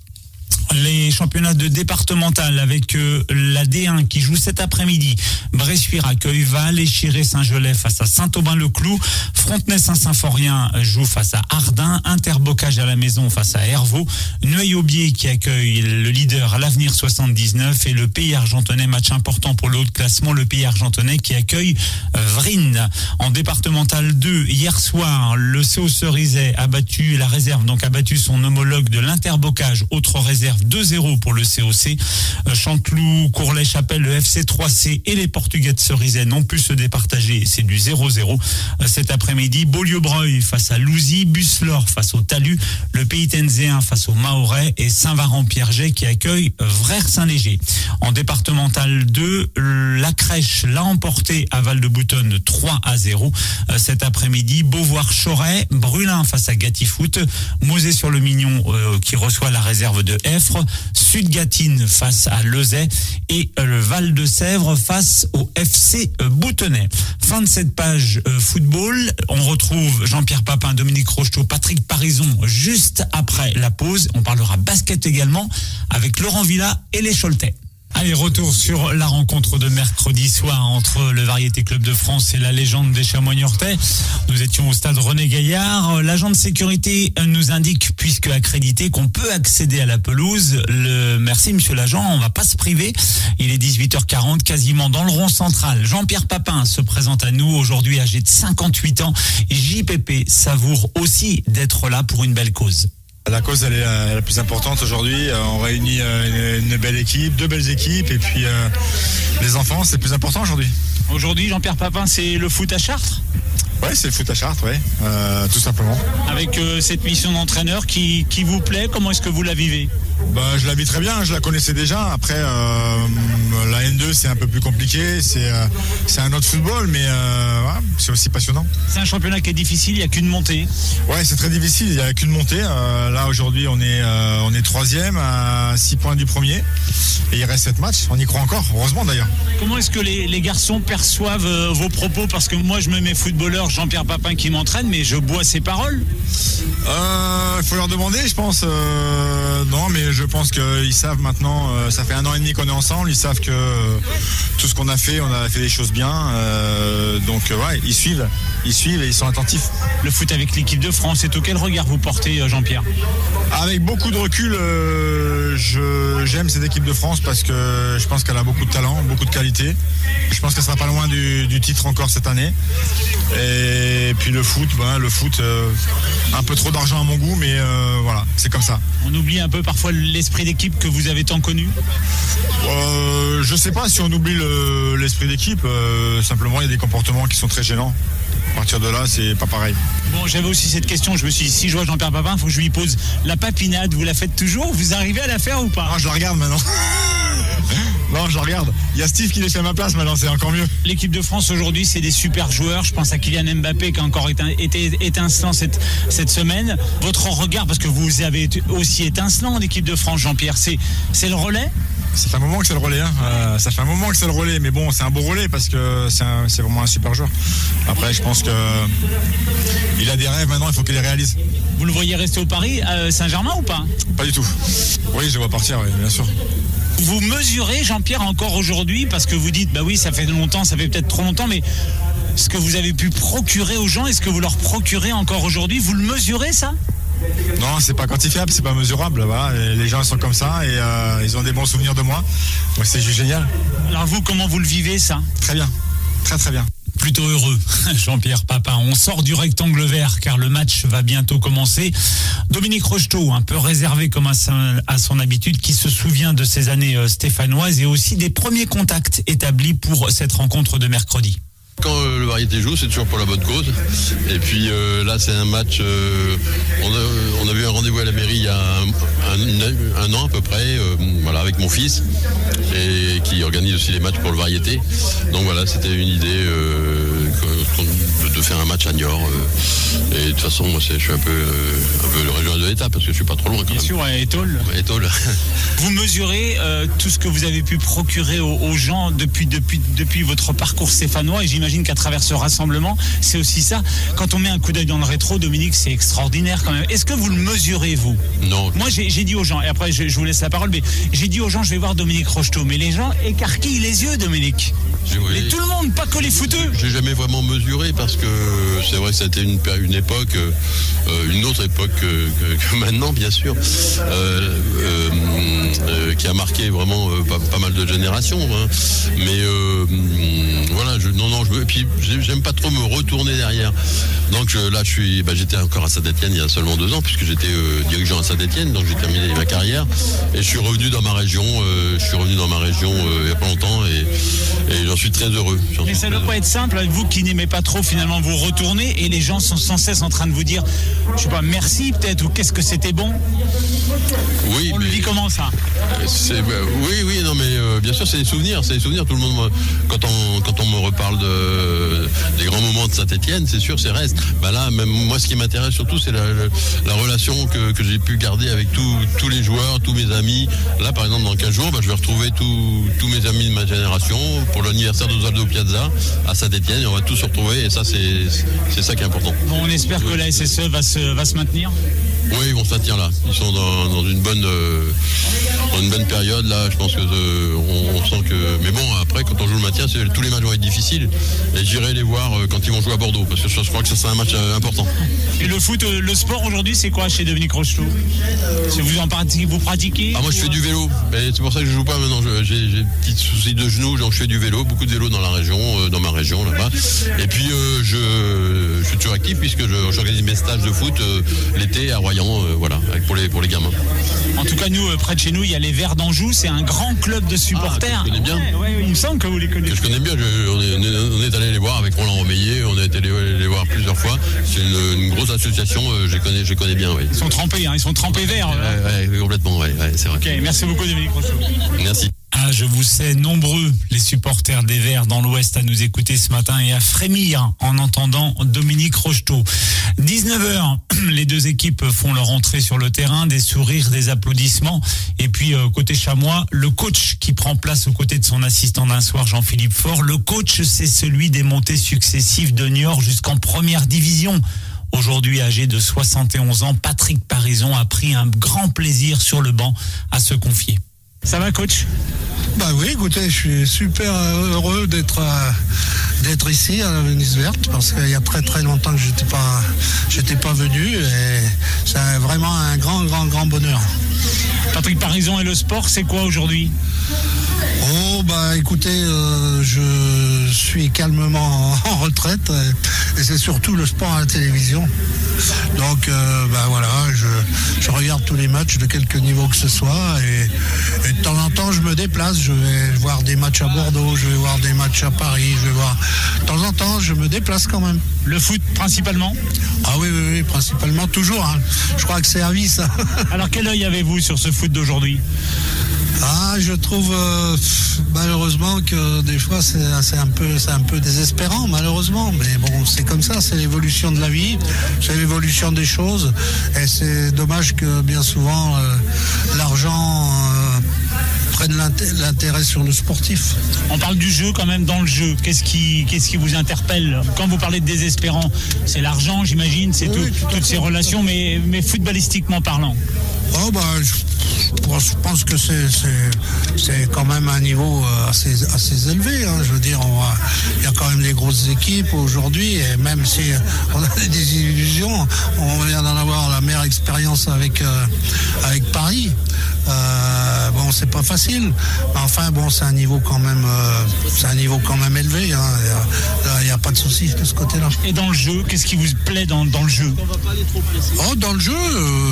Les championnats de départemental avec la D1 qui joue cet après-midi. Bressuire accueille Val, Échiré Saint-Gelais face à Saint-Aubin-le-Clou, Frontenay-Saint-Symphorien joue face à Ardin, Interbocage à la maison face à Hervaux, Nueil-Aubier qui accueille le leader l'Avenir 79 et le Pays Argentonnais, match important pour le haut de classement, le Pays Argentonnais qui accueille Vrines. En départemental 2, hier soir, le CO Cerizay a battu la réserve, donc a battu son homologue de l'Interbocage, autre réserve 2-0 pour le COC. Chanteloup, Courlay-Chapelle, le FC 3C et les Portugais de Cerizay n'ont pu se départager. C'est du 0-0. Cet après-midi, Beaulieu-Breuil face à Louzy, Busselor face au Talus, le Pays Tenzéen face au Mahorais et Saint-Varan-Pierget qui accueille Vrères-Saint-Léger. En départemental 2, la Crèche l'a emporté à Val-de-Boutonne 3-0. Cet après-midi, Beauvoir-Choret, Brulin face à Gatifoot, Mosée-sur-le-Mignon qui reçoit la réserve de Effre, Sud-Gatine face à Lezay et le Val-de-Sèvres face au FC Boutonnet. Fin de cette page football. On retrouve Jean-Pierre Papin, Dominique Rocheteau, Patrick Parison juste après la pause. On parlera basket également avec Laurent Villa et les Choletais. Allez, retour sur la rencontre de mercredi soir entre le Variété Club de France et la légende des Chamois niortais. Nous étions au stade René Gaillard. L'agent de sécurité nous indique, puisque accrédité, qu'on peut accéder à la pelouse. Merci monsieur l'agent, on va pas se priver. Il est 18h40, quasiment dans le rond central. Jean-Pierre Papin se présente à nous aujourd'hui, âgé de 58 ans. JPP savoure aussi d'être là pour une belle cause.
La cause, elle est la plus importante aujourd'hui. On réunit une belle équipe, deux belles équipes, et puis les enfants, c'est le plus important aujourd'hui.
Aujourd'hui, Jean-Pierre Papin, c'est le foot à Chartres ?
Ouais, c'est le foot à Chartres, ouais, tout simplement.
Avec cette mission d'entraîneur qui vous plaît, comment est-ce que vous la vivez ?
Je la vis très bien, je la connaissais déjà. Après, la N2, c'est un peu plus compliqué, c'est un autre football, mais c'est aussi passionnant.
C'est un championnat qui est difficile, il n'y a qu'une montée.
Ouais, c'est très difficile, il n'y a qu'une montée. Là, aujourd'hui, on est troisième à 6 points du premier. Et il reste 7 matchs, on y croit encore, heureusement d'ailleurs.
Comment est-ce que les garçons perçoivent vos propos ? Parce que moi, je me mets footballeur, Jean-Pierre Papin qui m'entraîne, mais je bois ses paroles.
Il faut leur demander, je pense. Non, mais je pense qu'ils savent maintenant, ça fait 1 an et demi qu'on est ensemble, ils savent que tout ce qu'on a fait, on a fait des choses bien. Donc ouais, ils suivent et ils sont attentifs.
Le foot avec l'équipe de France, c'est auquel regard vous portez, Jean-Pierre ?
Avec beaucoup de recul, j'aime cette équipe de France parce que je pense qu'elle a beaucoup de talent, beaucoup de qualité. Je pense qu'elle sera pas loin du titre encore cette année. Et puis le foot, un peu trop d'argent à mon goût, mais voilà, c'est comme ça.
On oublie un peu parfois l'esprit d'équipe que vous avez tant connu ?
Je sais pas si on oublie l'esprit d'équipe. Simplement, il y a des comportements qui sont très gênants. À partir de là, c'est pas pareil.
Bon, j'avais aussi cette question. Je me suis dit, si je vois Jean-Pierre Papin, il faut que je lui pose la papinade. Vous la faites toujours ? Vous arrivez à la faire ou pas ?
Non, je la regarde maintenant. Non, je la regarde. Il y a Steve qui laisse à ma place maintenant, c'est encore mieux.
L'équipe de France aujourd'hui, c'est des super joueurs. Je pense à Kylian Mbappé qui a encore été étincelant cette semaine. Votre regard, parce que vous avez été aussi étincelant en équipe de France, Jean-Pierre, c'est le relais ?
Ça fait un moment que c'est le relais, hein. Ça fait un moment que c'est le relais, mais bon, c'est un beau relais parce que c'est vraiment un super joueur. Après, je pense que il a des rêves maintenant, il faut qu'il les réalise.
Vous le voyez rester au Paris, à Saint-Germain ou pas ?
Pas du tout. Oui, je le vois partir, oui, bien sûr.
Vous mesurez, Jean-Pierre, encore aujourd'hui, parce que vous dites, bah oui, ça fait longtemps, ça fait peut-être trop longtemps, mais ce que vous avez pu procurer aux gens, est-ce que vous leur procurez encore aujourd'hui ? Vous le mesurez, ça ?
Non, c'est pas quantifiable, c'est pas mesurable. Voilà. Les gens sont comme ça et ils ont des bons souvenirs de moi. Donc c'est juste génial.
Alors vous, comment vous le vivez, ça ?
Très bien, très très bien.
Plutôt heureux, Jean-Pierre Papin. On sort du rectangle vert car le match va bientôt commencer. Dominique Rocheteau, un peu réservé comme à son habitude, qui se souvient de ses années stéphanoises et aussi des premiers contacts établis pour cette rencontre de mercredi.
Quand le Variété joue, c'est toujours pour la bonne cause. Et puis là, c'est un match. On avait un rendez-vous à la mairie il y a un an à peu près, voilà, avec mon fils, et qui organise aussi les matchs pour le Variété. Donc voilà, c'était une idée de faire un match à Niort. Et de toute façon, moi, je suis un peu le régional de l'État parce que je suis pas trop loin quand même.
Bien sûr, à Étole. Vous mesurez tout ce que vous avez pu procurer aux gens depuis votre parcours stéphanois, et j'imagine qu'à travers ce rassemblement, c'est aussi ça. Quand on met un coup d'œil dans le rétro, Dominique, c'est extraordinaire quand même. Est-ce que vous le mesurez, vous ?
Non.
Moi, j'ai dit aux gens, et après je vous laisse la parole, mais j'ai dit aux gens, je vais voir Dominique Rocheteau, mais les gens écarquillent les yeux, Dominique.
Oui.
Et tout le monde, pas que les footeux.
J'ai jamais vraiment mesuré parce que c'est vrai que ça a été une époque, une autre époque que maintenant, bien sûr, qui a marqué vraiment pas mal de générations. Hein. Mais voilà, et puis j'aime pas trop me retourner derrière. Donc là, j'étais encore à Saint-Étienne il y a seulement 2 ans, puisque j'étais dirigeant à Saint-Étienne, donc j'ai terminé ma carrière et je suis revenu dans ma région. Il y a pas longtemps et j'en suis très heureux.
Mais ça ne doit pas être simple, vous qui n'aimez pas trop finalement vous retourner, et les gens sont sans cesse en train de vous dire, je sais pas, merci peut-être, ou qu'est-ce que c'était bon.
Oui.
On le vit comment ça ?
Oui, non mais bien sûr c'est des souvenirs. Tout le monde, quand on me reparle des grands moments de Saint-Étienne, c'est sûr, c'est reste. Là, même moi, ce qui m'intéresse surtout, c'est la relation que j'ai pu garder avec tous les joueurs, tous mes amis. Là, par exemple, dans 15 jours, je vais retrouver tous mes amis de ma génération pour l'anniversaire d'Osvaldo Piazza à Saint-Étienne, et on va tous se retrouver, et ça, c'est ça qui est important.
Bon, on espère que la SSE va se maintenir.
Oui, ils vont se maintenir là. Ils sont dans une bonne période là. Je pense que on sent que. Mais bon, après, quand on joue le maintien, tous les matchs vont être difficiles. Et j'irai les voir quand ils vont jouer à Bordeaux, parce que je crois que ça sera un match important.
Et le foot, le sport aujourd'hui, c'est quoi chez Dominique Rocheteau ? Vous pratiquez ?
Moi, je fais du vélo. Et c'est pour ça que je joue pas maintenant. J'ai des petits soucis de genoux, donc je fais du vélo, beaucoup de vélo dans la région, dans ma région là-bas. Et puis je suis toujours actif puisque j'organise mes stages de foot l'été à Royan. Voilà, pour les gamins.
En tout cas, nous, près de chez nous, il y a les Verts d'Anjou, c'est un grand club de supporters.
Tu connais bien.
Ouais, il me semble que vous les connaissez.
Que je connais bien, on est allé les voir avec Roland Romeillet, on a été les voir plusieurs fois. C'est une grosse association, je connais bien, oui.
Ils sont trempés verts.
Oui, complètement, oui, c'est vrai.
Ok, merci beaucoup Dominique Rocheteau.
Merci.
Je vous sais nombreux, les supporters des Verts dans l'Ouest, à nous écouter ce matin et à frémir en entendant Dominique Rocheteau. 19h, les deux équipes font leur entrée sur le terrain, des sourires, des applaudissements. Et puis, côté chamois, le coach qui prend place aux côtés de son assistant d'un soir, Jean-Philippe Faure. Le coach, c'est celui des montées successives de Niort jusqu'en première division. Aujourd'hui âgé de 71 ans, Patrick Parison a pris un grand plaisir sur le banc à se confier. Ça va, coach ?
Oui, écoutez, je suis super heureux d'être ici à la Venise Verte, parce qu'il y a très très longtemps que j'étais pas venu, et c'est vraiment un grand bonheur.
Patrick Parison et le sport, c'est quoi aujourd'hui ?
Écoutez, je suis calmement en retraite, et c'est surtout le sport à la télévision. Donc voilà, je regarde tous les matchs de quelque niveau que ce soit, et de temps en temps je me déplace, je vais voir des matchs à Bordeaux, je vais voir des matchs à Paris, de temps en temps je me déplace quand même.
Le foot principalement ?
Ah oui, principalement, toujours, hein. Je crois que c'est à vie ça.
Alors quel œil avez-vous sur ce foot d'aujourd'hui ?
Je trouve malheureusement que des fois c'est un peu désespérant, malheureusement, mais bon, c'est comme ça, c'est l'évolution de la vie, c'est l'évolution des choses, et c'est dommage que bien souvent l'argent prenne l'intérêt sur le sportif.
On parle du jeu quand même dans le jeu. Qu'est-ce qui vous interpelle quand vous parlez de désespérant ? C'est l'argent, j'imagine, c'est toutes ces relations, mais footballistiquement parlant.
Je pense que c'est quand même un niveau assez élevé, hein. Je veux dire, il y a quand même des grosses équipes aujourd'hui, et même si on a des illusions, on vient d'en avoir la meilleure expérience avec Paris. Bon, c'est pas facile, mais enfin bon, c'est un niveau quand même élevé. Hein. Il n'y a pas de souci de ce côté-là.
Et dans le jeu, qu'est-ce qui vous plaît dans le jeu ?
Dans le jeu,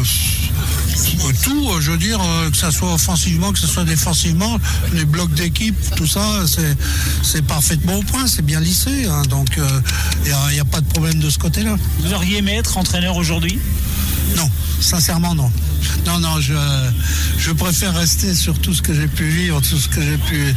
tout, je veux dire, que ça soit offensivement, que ce soit défensivement, les blocs d'équipe, tout ça, c'est parfaitement au point, c'est bien lissé. Hein. Donc, il n'y a pas de problème de ce côté-là.
Vous auriez aimé être entraîneur aujourd'hui ?
Non, sincèrement non. Non, je préfère rester sur tout ce que j'ai pu vivre, tout ce que j'ai pu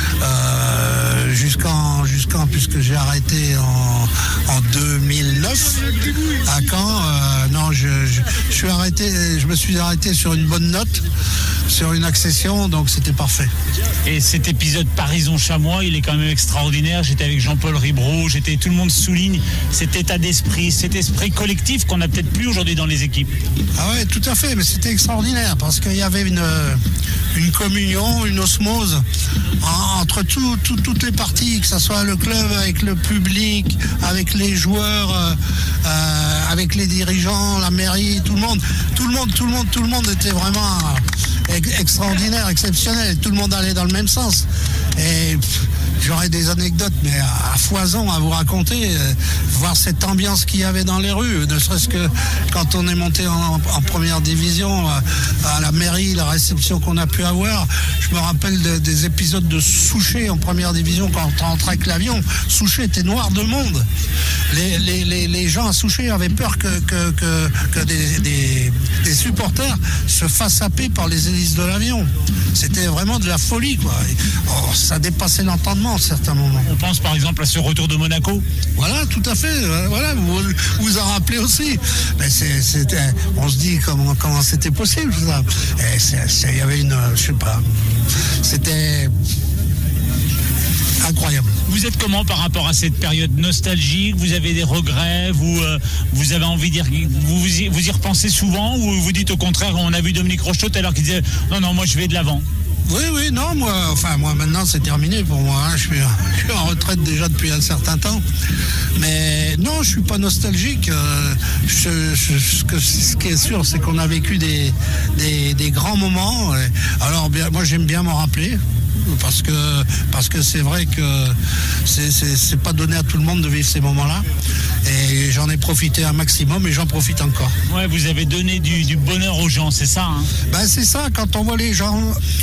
jusqu'en puisque j'ai arrêté en 2009 à Caen. Non, je me suis arrêté sur une bonne note, sur une accession, donc c'était parfait.
Et cet épisode Parison-Chamois, il est quand même extraordinaire. J'étais avec Jean-Paul Ribreau, tout le monde souligne cet état d'esprit, cet esprit collectif qu'on n'a peut-être plus aujourd'hui dans les équipes.
Ah ouais, tout à fait, mais c'était extraordinaire parce qu'il y avait une communion, une osmose entre toutes les parties, que ce soit le club avec le public, avec les joueurs, avec les dirigeants, la mairie, tout le monde était vraiment extraordinaire, exceptionnel. Tout le monde allait dans le même sens. Et j'aurais des anecdotes, mais à foison à vous raconter, voir cette ambiance qu'il y avait dans les rues, ne serait-ce que quand on est monté en première division, à la mairie, la réception qu'on a pu avoir. Je me rappelle des épisodes de Souchet en première division, quand on rentrait avec l'avion. Souchet était noir de monde. Les gens à Souchet avaient peur que des supporters se fassent happer par les hélices de l'avion. C'était vraiment de la folie, quoi. Ça dépassait l'entendement à certains moments.
On pense par exemple à ce retour de Monaco.
Voilà, tout à fait. Voilà, vous en rappelez aussi. Mais on se dit comment c'était possible, ça. Il y avait je sais pas. C'était incroyable.
Vous êtes comment par rapport à cette période nostalgique ? Vous avez des regrets ? Vous avez envie d'y vous y repensez souvent, ou vous dites au contraire, on a vu Dominique Rocheteau tout à l'heure qui disait non, moi je vais de l'avant.
Oui, non, moi maintenant c'est terminé pour moi. Hein. Je suis en retraite déjà depuis un certain temps. Mais non, je suis pas nostalgique. Ce qui est sûr, c'est qu'on a vécu des grands moments. Alors moi j'aime bien m'en rappeler. Parce que c'est vrai que c'est pas donné à tout le monde de vivre ces moments-là. Et j'en ai profité un maximum et j'en profite encore.
Ouais, vous avez donné du bonheur aux gens, c'est ça, hein ?
Ben c'est ça, quand on voit les gens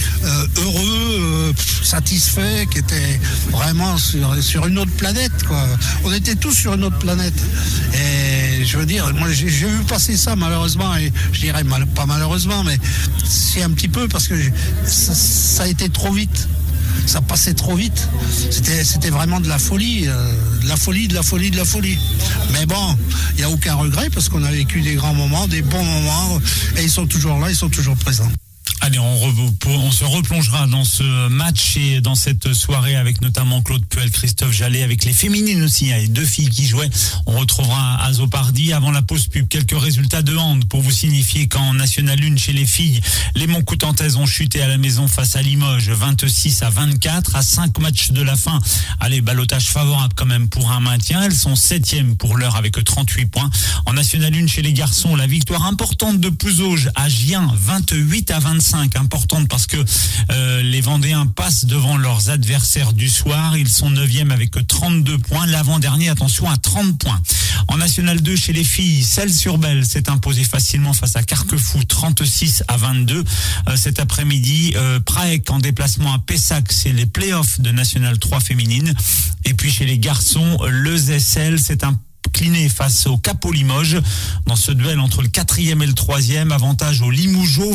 heureux, satisfaits, qui étaient vraiment sur une autre planète, quoi. On était tous sur une autre planète. Et je veux dire, moi j'ai vu passer ça malheureusement, et je dirais pas malheureusement, mais c'est un petit peu parce que ça a été trop vite. Ça passait trop vite. C'était vraiment de la folie, de la folie. Mais bon, il n'y a aucun regret parce qu'on a vécu des grands moments, des bons moments, et ils sont toujours là, ils sont toujours présents.
Allez, on se replongera dans ce match et dans cette soirée avec notamment Claude Puel, Christophe Jallet, avec les féminines aussi, il y a les deux filles qui jouaient. On retrouvera Azopardi avant la pause pub. Quelques résultats de hand pour vous signifier qu'en National 1 chez les filles, les Montcoutantaises ont chuté à la maison face à Limoges 26-24 à 5 matchs de la fin. Allez, ballottage favorable quand même pour un maintien. Elles sont 7e pour l'heure avec 38 points. En National 1 chez les garçons, la victoire importante de Pouzauges à Gien 28-25. Importante parce que les Vendéens passent devant leurs adversaires du soir. Ils sont 9e avec 32 points. L'avant-dernier, attention, à 30 points. En National 2, chez les filles, Celles-sur-Belle s'est imposé facilement face à Carquefou 36-22. Cet après-midi, Praec en déplacement à Pessac, c'est les playoffs de National 3 féminine. Et puis chez les garçons, le Zessel s'est incliné face au Capo Limoges dans ce duel entre le 4e et le 3e, avantage aux Limougeaux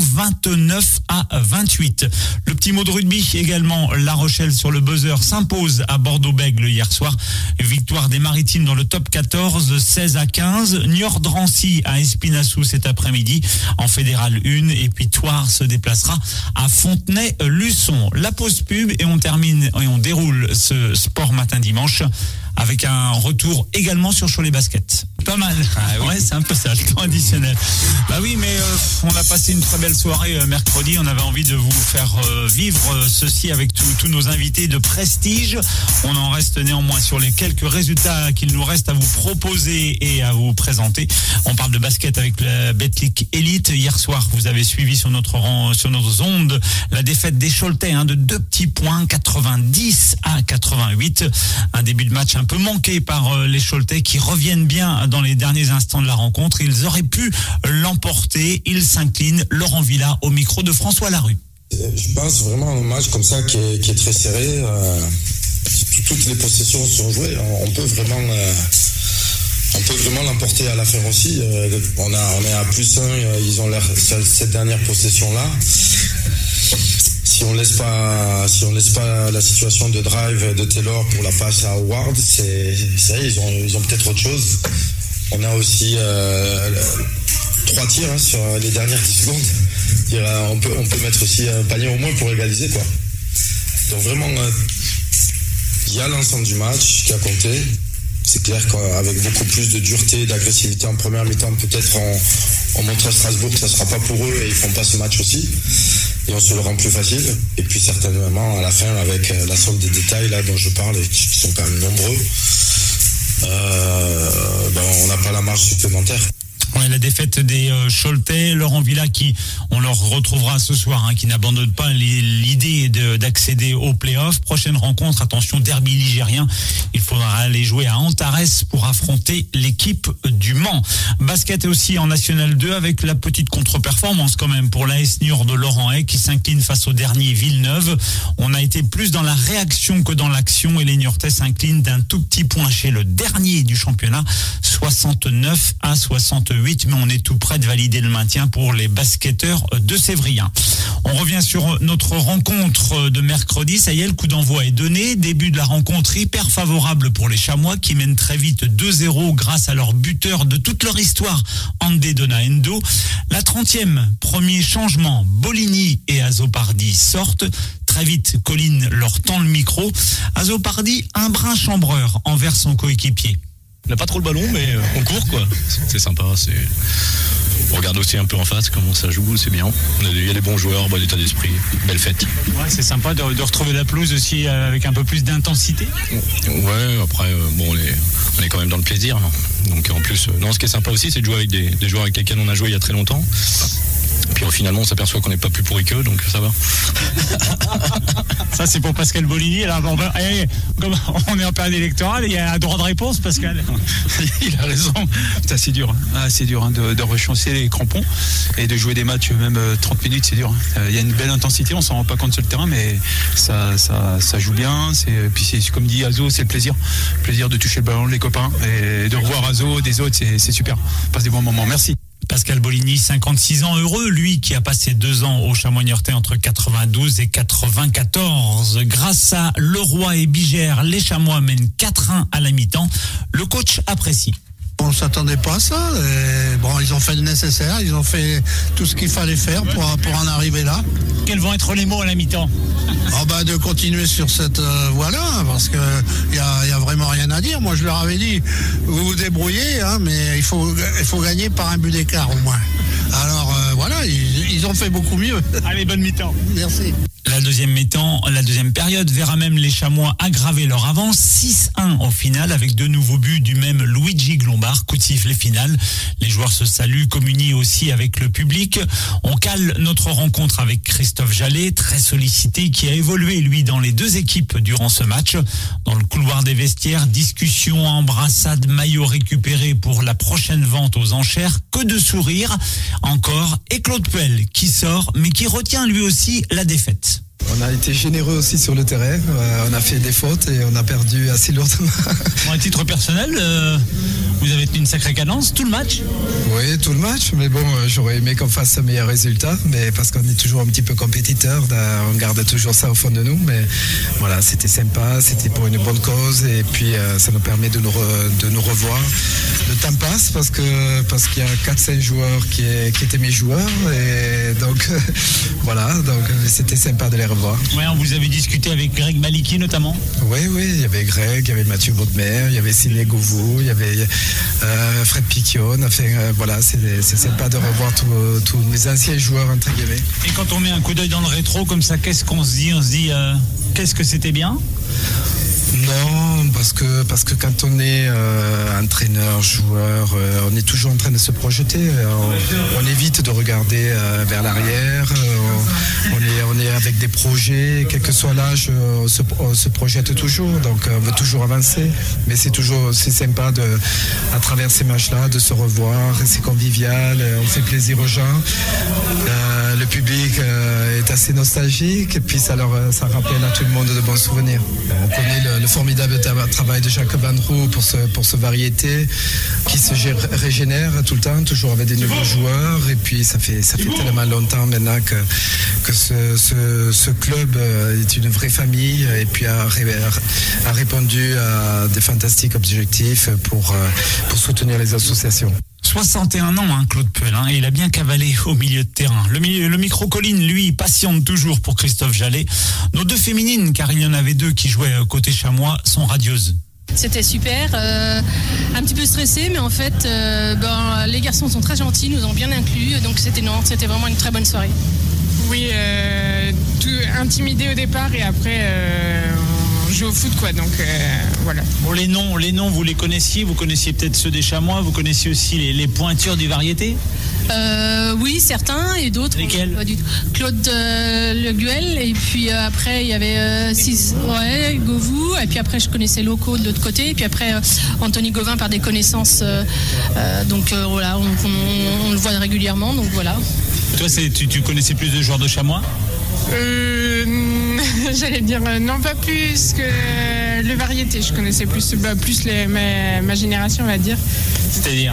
29-28. Le petit mot de rugby également, La Rochelle sur le buzzer s'impose à Bordeaux-Bègles hier soir, victoire des Maritimes dans le top 14 16-15. Niort-Drancy à Espinassou cet après-midi en Fédéral 1, et puis Thouars se déplacera à Fontenay-Luçon. La pause pub et on termine et on déroule ce sport matin dimanche avec un retour également sur Cholet Basket. Pas mal. Ouais, c'est un peu ça, le temps additionnel. Bah oui, mais on a passé une très belle soirée mercredi. On avait envie de vous faire vivre ceci avec tous nos invités de prestige. On en reste néanmoins sur les quelques résultats qu'il nous reste à vous proposer et à vous présenter. On parle de basket avec la Betclic Elite. Hier soir, vous avez suivi sur nos ondes la défaite des Choletais de 2 petits points, 90-88. Un début de match un peu manqué par les Choletais qui reviennent bien dans les derniers instants de la rencontre. Ils auraient pu l'emporter. Ils s'inclinent. Laurent Villa au micro de François Larue.
Je pense vraiment à un match comme ça qui est très serré. Toutes les possessions sont jouées. On peut vraiment l'emporter à la fin aussi. On est à +1. Ils ont cette dernière possession-là. Si on laisse pas la situation de drive de Taylor pour la passe à Howard, c'est ils ont peut-être autre chose. On a aussi 3 tirs sur les dernières 10 secondes. On peut mettre aussi un panier au moins pour égaliser, quoi. Donc vraiment, il y a l'ensemble du match qui a compté. C'est clair qu'avec beaucoup plus de dureté et d'agressivité en première mi-temps, peut-être on montre à Strasbourg que ça ne sera pas pour eux et ils ne font pas ce match aussi. Et on se le rend plus facile. Et puis certainement à la fin, avec la somme des détails là dont je parle et qui sont quand même nombreux, on n'a pas la marge supplémentaire.
Ouais, la défaite des Choletais, Laurent Villa qui, on leur retrouvera ce soir, qui n'abandonne pas l'idée d'accéder aux playoffs. Prochaine rencontre, attention, derby ligérien. Il faudra aller jouer à Antares pour affronter l'équipe du Mans. Basket aussi en National 2 avec la petite contre-performance quand même pour l'AS Niort de Laurent Hay qui s'incline face au dernier Villeneuve. On a été plus dans la réaction que dans l'action et les Niortais s'inclinent d'un tout petit point chez le dernier du championnat, 69-68. Mais on est tout près de valider le maintien pour les basketteurs de Sévrien. On revient sur notre rencontre de mercredi. Ça y est, le coup d'envoi est donné. Début de la rencontre hyper favorable pour les Chamois qui mènent très vite 2-0 grâce à leur buteur de toute leur histoire, Andé Donaendo. La 30e, premier changement. Bolini et Azopardi sortent. Très vite, Colline leur tend le micro. Azopardi, un brin chambreur envers son coéquipier.
On n'a pas trop le ballon, mais on court, quoi. C'est sympa. On regarde aussi un peu en face comment ça joue, c'est bien. Il y a des bons joueurs, bon état d'esprit, belle fête.
Ouais, c'est sympa de retrouver la pelouse aussi avec un peu plus d'intensité.
Ouais, après, on est quand même dans le plaisir. Donc en plus, ce qui est sympa aussi, c'est de jouer avec des joueurs avec lesquels on a joué il y a très longtemps. Puis finalement, on s'aperçoit qu'on n'est pas plus pourri qu'eux, donc ça va.
Ça, c'est pour Pascal Bolini. Alors, comme on est en période électorale, il y a un droit de réponse, Pascal.
Il a raison. C'est dur. C'est dur de rechancer les crampons et de jouer des matchs, même 30 minutes, c'est dur. Il y a une belle intensité, on s'en rend pas compte sur le terrain, mais ça joue bien. Puis c'est comme dit Azo, c'est le plaisir. Le plaisir de toucher le ballon, les copains, et de revoir Azo, des autres, c'est super. On passe des bons moments. Merci.
Pascal Bolini, 56 ans, heureux, lui qui a passé 2 ans au Chamois Niortais entre 92 et 94. Grâce à Leroy et Bigère, les Chamois mènent 4-1 à la mi-temps. Le coach apprécie.
On ne s'attendait pas à ça. Et ils ont fait le nécessaire, ils ont fait tout ce qu'il fallait faire pour en arriver là.
Quels vont être les mots à la mi-temps ?
De continuer sur cette voie-là, parce qu'il y a vraiment rien à dire. Moi, je leur avais dit, vous vous débrouillez, mais il faut gagner par un but d'écart au moins. Alors ils ont fait beaucoup mieux.
Allez, bonne mi-temps.
Merci.
La deuxième mi-temps, la deuxième période verra même les Chamois aggraver leur avance, 6-1 au final avec 2 nouveaux buts du même Luigi Glombard, coup de sifflet final. Les joueurs se saluent, communient aussi avec le public. On cale notre rencontre avec Christophe Jallet, très sollicité, qui a évolué lui dans les 2 équipes durant ce match. Dans le couloir des vestiaires, discussion, embrassade, maillot récupéré pour la prochaine vente aux enchères, que de sourires encore, et Claude Puel qui sort mais qui retient lui aussi la défaite.
On a été généreux aussi sur le terrain, on a fait des fautes et on a perdu assez lourdement.
À titre personnel, Vous avez tenu une sacrée cadence tout le match?
Oui, tout le match, mais bon, j'aurais aimé qu'on fasse un meilleur résultat, mais parce qu'on est toujours un petit peu compétiteur, on garde toujours ça au fond de nous, mais voilà, c'était sympa, c'était pour une bonne cause, et puis ça nous permet de nous revoir. Le temps passe parce qu'il y a 4-5 joueurs qui étaient mes joueurs, et donc voilà, donc c'était sympa de les revoir.
Ouais, on vous avait discuté avec Greg Maliki notamment?
Oui, il y avait Greg, il y avait Mathieu Baudemer, il y avait Sidney Govou, il y avait Fred Piquion. Enfin, voilà, c'est sympa de revoir tous mes anciens joueurs, entre guillemets.
Et quand on met un coup d'œil dans le rétro comme ça, qu'est-ce qu'on se dit? On se dit qu'est-ce que c'était bien?
Non, parce que quand on est entraîneur, joueur, on est toujours en train de se projeter. On évite de regarder vers l'arrière. On est avec des projets, quel que soit l'âge, on se projette toujours. Donc on veut toujours avancer. Mais c'est sympa à travers ces matchs-là de se revoir. C'est convivial, on fait plaisir aux gens. Le public est assez nostalgique et puis ça rappelle à tout le monde de bons souvenirs. On connaît le formidable travail de Jacques Bandrou pour ce variété qui se régénère tout le temps, toujours avec des nouveaux joueurs, et puis ça fait tellement longtemps maintenant que ce club est une vraie famille et puis a répondu à des fantastiques objectifs pour soutenir les associations.
61 ans, Claude Pelin, et il a bien cavalé au milieu de terrain. Le micro Colline, lui, patiente toujours pour Christophe Jallet. Nos deux féminines, car il y en avait deux qui jouaient côté chamois, sont radieuses.
C'était super, un petit peu stressé, mais en fait, les garçons sont très gentils, nous ont bien inclus, donc c'était vraiment une très bonne soirée.
Oui, tout intimidé au départ et après on joue au foot quoi, donc voilà.
Bon, les noms, vous les connaissiez? Vous connaissiez peut-être ceux des chamois, vous connaissiez aussi les pointures du variété?
Oui, certains, et d'autres.
Lesquels?
Claude Le Guel, et puis après il y avait Govou, et puis après je connaissais Loco de l'autre côté, et puis après Anthony Gauvin par des connaissances, donc voilà, on le voit régulièrement, donc voilà.
Toi, tu connaissais plus de joueurs de chamois?
J'allais dire non, pas plus que le variété. Je connaissais plus ma génération, on va dire.
C'est-à-dire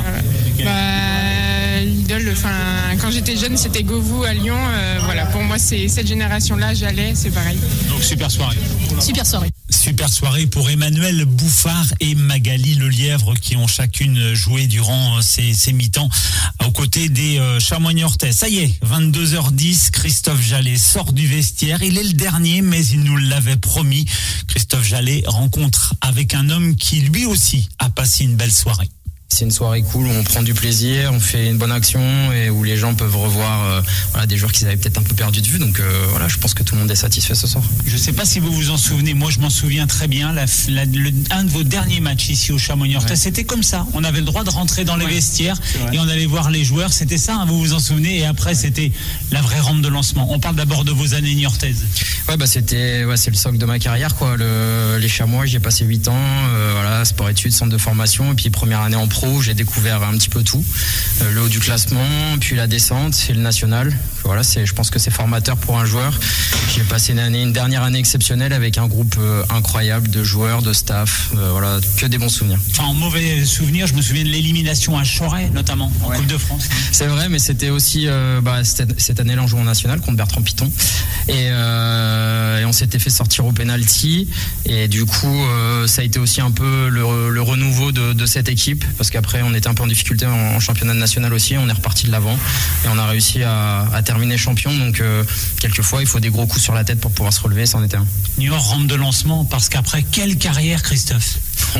l'idole, quand j'étais jeune, c'était Govou à Lyon. Voilà, pour moi, c'est cette génération-là, c'est pareil.
Donc super soirée.
Super soirée.
Super soirée pour Emmanuel Bouffard et Magali Lelièvre qui ont chacune joué durant ces mi-temps aux côtés des Chamois Niortais. Ça y est, 22h10, Christophe Jallet sort du vestiaire. Il est le dernier, mais il nous l'avait promis. Christophe Jallet rencontre avec un homme qui lui aussi a passé une belle soirée.
C'est une soirée cool où on prend du plaisir, on fait une bonne action et où les gens peuvent revoir des joueurs qu'ils avaient peut-être un peu perdu de vue. Donc voilà, je pense que tout le monde est satisfait ce soir.
Je ne sais pas si vous vous en souvenez, moi je m'en souviens très bien, un de vos derniers matchs ici au Chamois Niortais, c'était comme ça. On avait le droit de rentrer dans les vestiaires et on allait voir les joueurs, c'était ça, vous vous en souvenez, et après c'était la vraie rampe de lancement. On parle d'abord de vos années niortaises.
C'est le socle de ma carrière quoi. Les Chamois, j'ai passé 8 ans, sport-études, centre de formation, et puis première année en pro, j'ai découvert un petit peu tout, le haut du classement, puis la descente et le national. Voilà, je pense que c'est formateur pour un joueur. J'ai passé une dernière année exceptionnelle avec un groupe incroyable de joueurs, de staff, que des bons souvenirs.
En mauvais souvenir, je me souviens de l'élimination à Choret, notamment en Coupe de France.
C'est vrai, mais c'était aussi cette année-là en jouant national contre Bertrand Piton, et on s'était fait sortir au penalty, et du coup ça a été aussi un peu le renouveau de cette équipe, parce qu'après on était un peu en difficulté en championnat national aussi, on est reparti de l'avant et on a réussi à terminer champion. Donc quelquefois il faut des gros coups sur la tête pour pouvoir se relever, c'en était un. Niort rampe de lancement, parce qu'après quelle carrière, Christophe?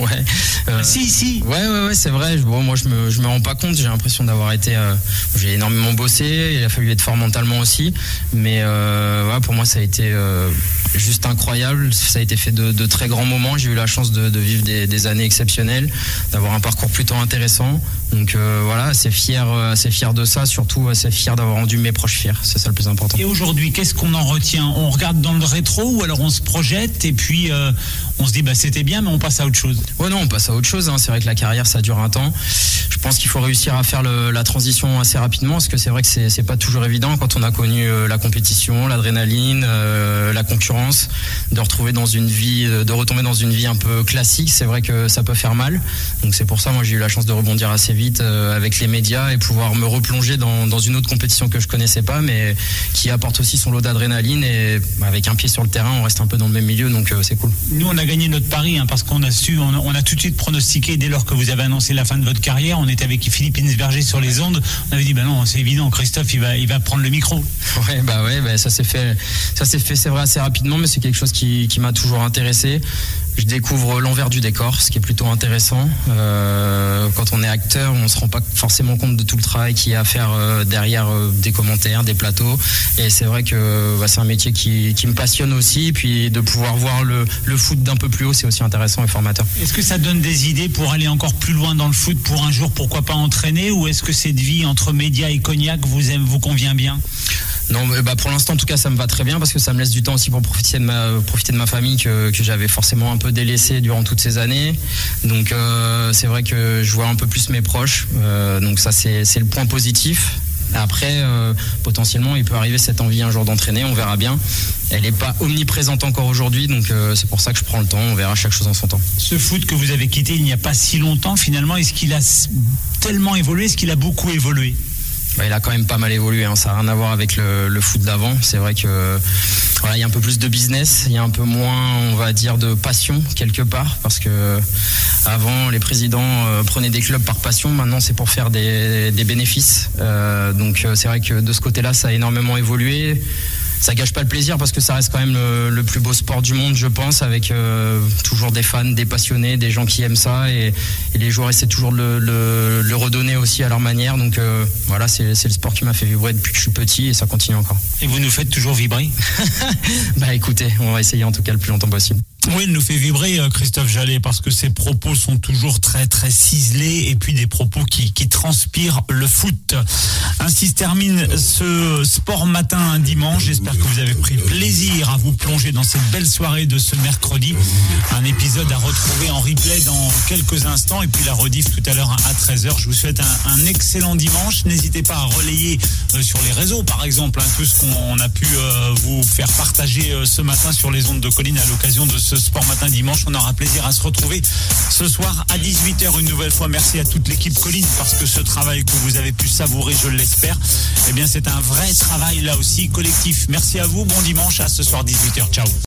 Si. Ouais, c'est vrai. Bon, moi je me rends pas compte, j'ai l'impression d'avoir été j'ai énormément bossé, il a fallu être fort mentalement aussi, mais pour moi ça a été juste incroyable, ça a été fait de très grands moments. J'ai eu la chance de vivre des années exceptionnelles, d'avoir un parcours plutôt intéressant. Donc assez fier de ça, surtout assez fier d'avoir rendu mes proches fiers, c'est ça le plus important. Et aujourd'hui, qu'est-ce qu'on en retient? On regarde dans le rétro ou alors on se projette et puis on se dit c'était bien, mais on passe à autre chose? Ouais, non, on passe à autre chose, C'est vrai que la carrière ça dure un temps. Je pense qu'il faut réussir à faire la transition assez rapidement, parce que c'est vrai que c'est pas toujours évident quand on a connu la compétition, l'adrénaline, la concurrence. vacances, de retomber dans une vie un peu classique. C'est vrai que ça peut faire mal. Donc c'est pour ça, moi, j'ai eu la chance de rebondir assez vite avec les médias et pouvoir me replonger dans une autre compétition que je connaissais pas, mais qui apporte aussi son lot d'adrénaline. Et avec un pied sur le terrain, on reste un peu dans le même milieu, donc c'est cool.
Nous, on a gagné notre pari parce qu'on a tout de suite pronostiqué dès lors que vous avez annoncé la fin de votre carrière. On était avec Philippe Hinsberger sur les ondes. On avait dit non, c'est évident, Christophe, il va prendre le micro.
Ouais, ça s'est fait, c'est vrai, assez rapidement, mais c'est quelque chose qui m'a toujours intéressé. Je découvre l'envers du décor, ce qui est plutôt intéressant. Quand on est acteur, on se rend pas forcément compte de tout le travail qu'il y a à faire derrière des commentaires, des plateaux. Et c'est vrai que c'est un métier qui me passionne aussi. Puis de pouvoir voir le foot d'un peu plus haut, c'est aussi intéressant et formateur.
Est-ce que ça donne des idées pour aller encore plus loin dans le foot, pour un jour, pourquoi pas entraîner, ou est-ce que cette vie entre médias et cognac vous convient bien?
Non, pour l'instant, en tout cas, ça me va très bien parce que ça me laisse du temps aussi pour profiter de ma famille que j'avais forcément un peu délaissé durant toutes ces années. Donc, c'est vrai que je vois un peu plus mes proches. Donc ça, c'est le point positif. Après, potentiellement, il peut arriver cette envie un jour d'entraîner. On verra bien. Elle n'est pas omniprésente encore aujourd'hui, donc c'est pour ça que je prends le temps. On verra chaque chose en son temps.
Ce foot que vous avez quitté il n'y a pas si longtemps, finalement, est-ce qu'il a tellement évolué? Est-ce qu'il a beaucoup évolué?
Il a quand même pas mal évolué, ça n'a rien à voir avec le foot d'avant. C'est vrai que il y a un peu plus de business, il y a un peu moins, on va dire, de passion quelque part, parce que avant les présidents prenaient des clubs par passion, maintenant c'est pour faire des bénéfices. Donc c'est vrai que de ce côté-là, ça a énormément évolué. Ça gâche pas le plaisir parce que ça reste quand même le plus beau sport du monde, je pense, avec toujours des fans, des passionnés, des gens qui aiment ça, et les joueurs essaient toujours de le redonner aussi à leur manière. Donc voilà, c'est le sport qui m'a fait vibrer depuis que je suis petit et ça continue encore.
Et vous nous faites toujours vibrer?
Écoutez, on va essayer en tout cas le plus longtemps possible.
Oui, il nous fait vibrer, Christophe Jallet, parce que ses propos sont toujours très très ciselés et puis des propos qui transpirent le foot. Ainsi se termine ce Sport Matin dimanche. J'espère que vous avez pris plaisir à vous plonger dans cette belle soirée de ce mercredi. Un épisode à retrouver en replay dans quelques instants et puis la rediff tout à l'heure à 13h. Je vous souhaite un excellent dimanche. N'hésitez pas à relayer sur les réseaux, par exemple, tout ce qu'on a pu vous faire partager ce matin sur les ondes de Colline à l'occasion de ce Sport Matin dimanche. On aura plaisir à se retrouver ce soir à 18h une nouvelle fois. Merci à toute l'équipe Colline parce que ce travail que vous avez pu savourer, je l'espère, c'est un vrai travail là aussi collectif. Merci à vous, bon dimanche, à ce soir 18h. Ciao.